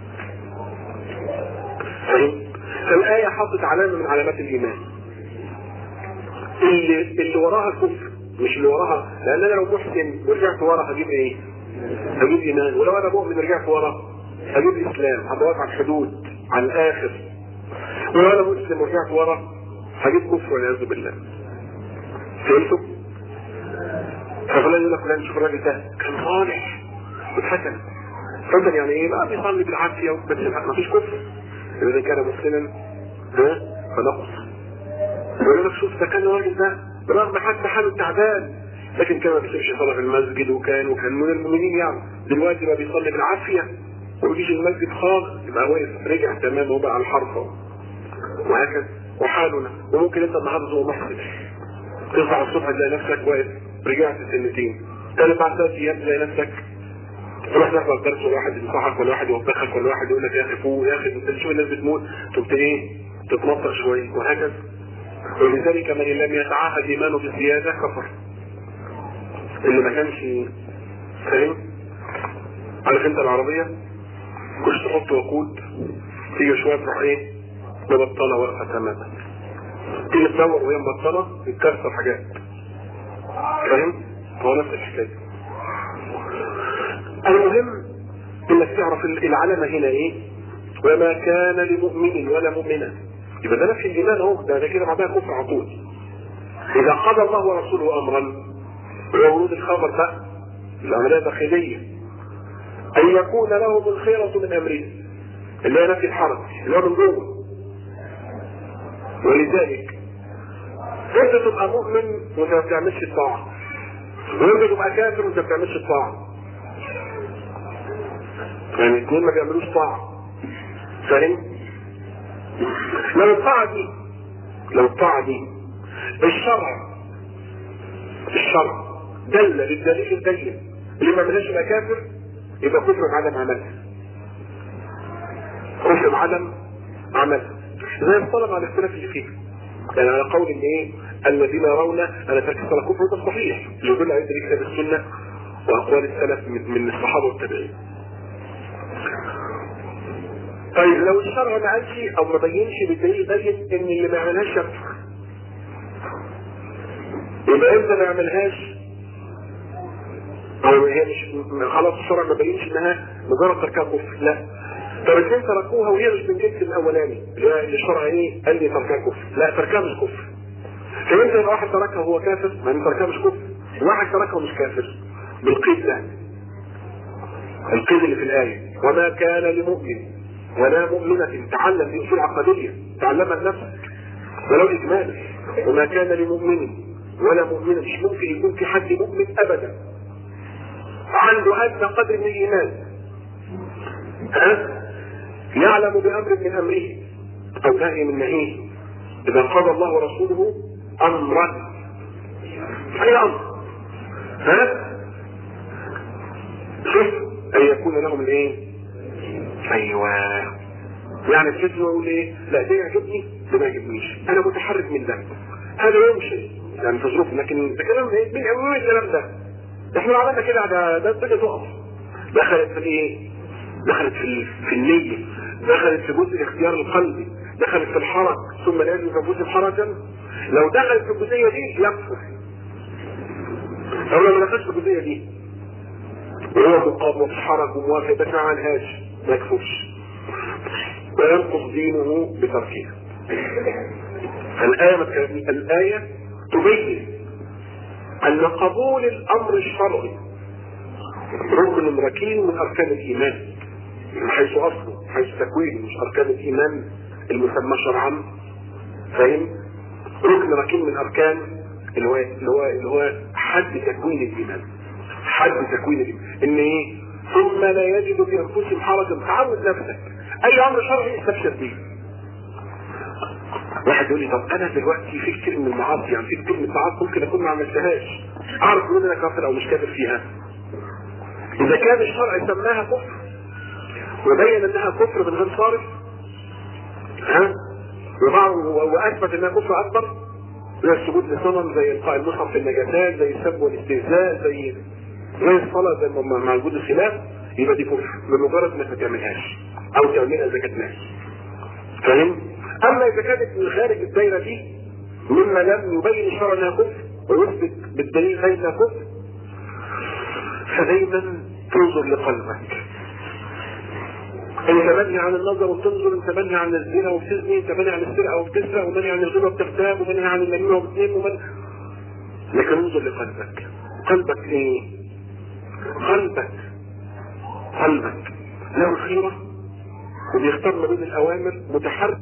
فاهم؟ فالآية حطت علامة من علامات الإيمان اللي, اللي وراها الكفر، مش اللي وراها، لأن أنا لو محسن ورجعت ورا هجيب إيه؟ هجيب إيمان. ولو أنا مؤمن ورجعت ورا هجيب إسلام، هبقى على الحدود على الآخر. ولو أنا مسلم ورجعت ورا هجيب كفر والعياذ بالله. فهمتوا؟ ففلان يقول لك فلان شوف الراجل ده كان صالح واتحسن. فتن يعني ايه؟ بقى بيصلي بالعافيه بس ما فيش كفر. اذا كان مسلما ها فنقص. يقول لك شوف ده كان الراجل ده برغم حتى حاله تعبان لكن كان ما بيسيبش صلاه في المسجد، وكان وكان من المؤمنين يعني. دلوقتي بقى بيصلي بالعافيه وما بيجيش المسجد خالص، يبقى واقف رجع تمام وهو بقى على الحرفه وهكذا. وحالنا وممكن انت النهارده تبقى محسن تصحى الصبح تلاقي نفسك واقف رجعت سنتين، تاني بعد ثلاث ايام تلاقي نفسك تروح تحضر درس وواحد ينصحك ولا واحد يوبخك ولا واحد يقول لك يا اخي فوق يا اخي انت تشوف الناس بتموت تبقى ايه؟ تتنطق شويه وهكذا. ولذلك من لم يتعاهد ايمانه بالزياده كفر. اللي ما كانش فاهم؟ عارف انت العربيه كنت تحط وقود تيجي شويه تروح ايه؟ مبطله واقفه تماما، تيجي تدور وهي مبطله تتكسر حاجات. فاهم؟ هو نفس الحكايه. المهم انك تعرف العلامه هنا ايه؟ وما كان لمؤمن ولا مؤمنه. يبقى ده نفس الايمان اهو، ده, ده كده بعدها كفر على طول. اذا قضى الله ورسوله امرا، ورود الخبر بقى العمليه داخليه، ان يكون لهم الخيره من امره، اللي هي نفي الحرج اللي هو من جوه. ولذلك انت تبقى مؤمن وانت ما بتعملش الطاعه، وانت تبقى كافر وانت ما بتعملش الطاعه. يعني الاثنين ما بيعملوش طاعه. فاهم؟ لو الطاعه دي لو الطاعه دي الشرع الشرع دل للدليل الدليل اللي ما عملهاش يبقى كافر، يبقى كفر بعدم عملها. كفر بعدم عملها زي الطلب على الاختلاف اللي فيه. يعني على قول ان ايه؟ الذين يرون ان ترك الصلاه كفر، ده صحيح يدل على كتاب السنه واقوال السلف من الصحابه والتابعين. طيب لو الشرع ما قالش او ما بينش بالدليل بين ان اللي ما يعملهاش يكفر، يبقى انت ما يعملهاش او هي مش خلاص الشرع ما بينش انها مجرد تركها كفر، لا. طب الاثنين تركوها وهي مش من جنس الاولاني اللي الشرع ايه؟ قال لي تركها كفر، لا تركها مش كفر. فانت يبقى واحد تركها وهو كافر، ما ان تركها مش كفر، وواحد تركها ومش كافر بالقيد ده، القيد اللي في الايه وما كان لمؤمن ولا مؤمنة. تعلم دي اصول عقدية تعلمها لنفسك ولو اجمالا. وما كان لمؤمن ولا مؤمنة، مش ممكن يكون في حد مؤمن ابدا عنده ادنى قدر من الايمان ها يعلم بامر من امره او نهي من نهيه اذا قضى الله ورسوله امرا. اي امر ها شوف ان يكون لهم الايه؟ ايوه، يعني بحيث اقول ايه؟ لا ده يعجبني ده ما يعجبنيش، انا متحرك من ده، هذا يمشي يعني في ظروف، لكن ده كلام ايه؟ مين يقول الكلام ده؟ احنا لو عملنا كده ده ده الدنيا تقف. دخلت في ايه؟ دخلت في في النية، دخلت في جزء الاختيار القلبي، دخلت في الحرج، ثم لا يجوز انفسهم حرجا. لو دخلت في الجزئيه دي يكفر. لو ما دخلش في الجزئيه دي وهو مقام وفي حرج وموافق بس ما عملهاش ما يكفرش، وينقض دينه بتركها. الآية الآية تبين أن قبول الأمر الشرعي ركن ركين من أركان الإيمان من حيث أصله، حيث تكوينه، مش أركان الإيمان المسمى شرعا، فاهم؟ ركن ركين من أركان اللي هو اللي هو اللي هو حد تكوين الإيمان، حد تكوين الإيمان، إن إيه؟ ثم لا يجد في أنفسهم حرجا. تعود نفسك أي أمر شرعي استبشر به. واحد يقول لي طب انا دلوقتي في كتير من المعاصي، يعني في كتير من المعاصي ممكن اكون ما عملتهاش، اعرف ان انا كافر او مش كافر فيها؟ اذا كان الشرع سماها كفر وبين انها كفر من غير صارف، ها، واثبت انها كفر اكبر زي السجود لصنم، زي القاء المصحف في النجاسات، زي السب والاستهزاء، زي زي الصلاه، زي مع وجود الخلاف، يبقى دي كفر بمجرد انك ما تعملهاش او تعملها اذا كانت ناس، فاهم؟ اما اذا كانت من خارج الدائره دي مما لم يبين الشرع انها كفر ويثبت بالدليل غير انها كفر، فدايما تنظر لقلبك. انت منهي عن النظر وتنظر، انت منهي عن الزنا وبتزني، انت منهي عن السرقه وبتسرق، ومنهي عن الغنى وبتغتاب، ومنهي عن النميمه وبتنام، ومن... لكن انظر لقلبك. قلبك ايه؟ قلبك قلبك له الخيره وبيختار ما بين الاوامر، متحرك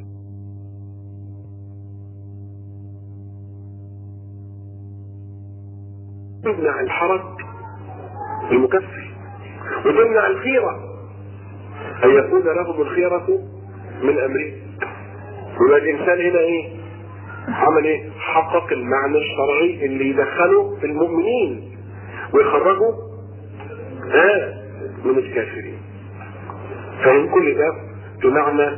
تمنع الحرج المكفر وتمنع الخيرة أن يكون لهم الخيرة من أمره. يبقى الإنسان هنا إيه؟ عمل إيه؟ حقق المعنى الشرعي اللي يدخله في المؤمنين ويخرجه آه من الكافرين. فإن كل ده بمعنى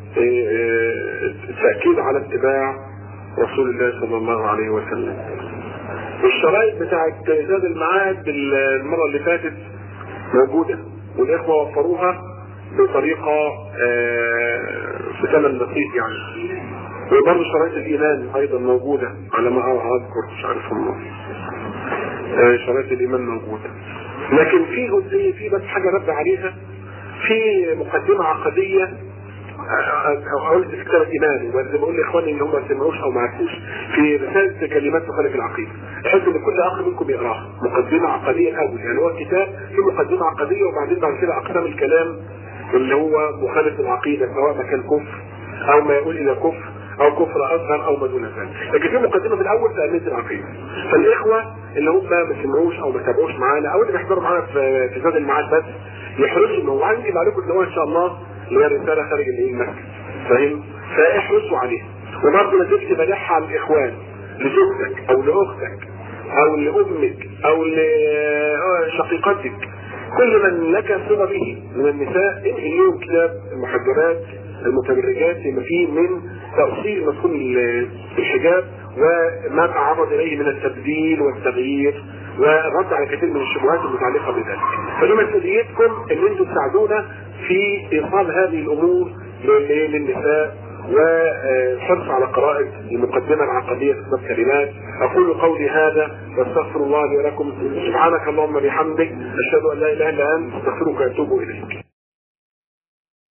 التأكيد على اتباع رسول الله صلى الله عليه وسلم. الشرائط بتاعت زاد المعاد المرة اللي فاتت موجودة، والإخوة وفروها بطريقة بثمن بسيط يعني. وبرضه شرائط الإيمان أيضا موجودة على ما أذكر، مش عارف هم شرائط الإيمان موجودة. لكن في جزئية في بس حاجة رد عليها، في مقدمة عقدية اقول في كتاب الايمان، وزي بقول لاخواني اللي هم ما سمعوش او ما عرفوش، في رساله كلمات تخالف العقيده، احب ان كل اخ منكم يقراها، مقدمه عقديه الاول، يعني هو الكتاب فيه مقدمه عقديه وبعدين بعد كده اقسام الكلام اللي هو مخالف العقيده، سواء ما كان كفر او ما يقول الى كفر او كفر اصغر او ما دون ذلك، لكن في مقدمه في الاول في اهميه العقيده. فالاخوه اللي هم ما سمعوش او ما تابعوش معانا او اللي بيحضروا معانا في في زاد المعاد بس يحرصوا انه عندي عليكم ان هو ان شاء الله اللي هي الرساله خارج الايه المسجد، فاهم؟ فاحرصوا عليها. وبرضه لازلت بدعها على الاخوان، لزوجتك او لاختك او لامك او لشقيقتك، كل من لك صله به من النساء انهي لهم كتاب المحجبات المتبرجات لما فيه من تأصيل مفهوم الحجاب وما تعرض اليه من التبديل والتغيير والرد على كثير من الشبهات المتعلقه بذلك. فدي مسؤوليتكم ان انتم تساعدونا في ايصال هذه الامور للنساء والحرص على قراءة المقدمة العقدية في كتاب كلمات. اقول قولي هذا واستغفر الله لي ولكم. سبحانك اللهم بحمدك، اشهد ان لا اله الا انت، استغفرك واتوب اليك.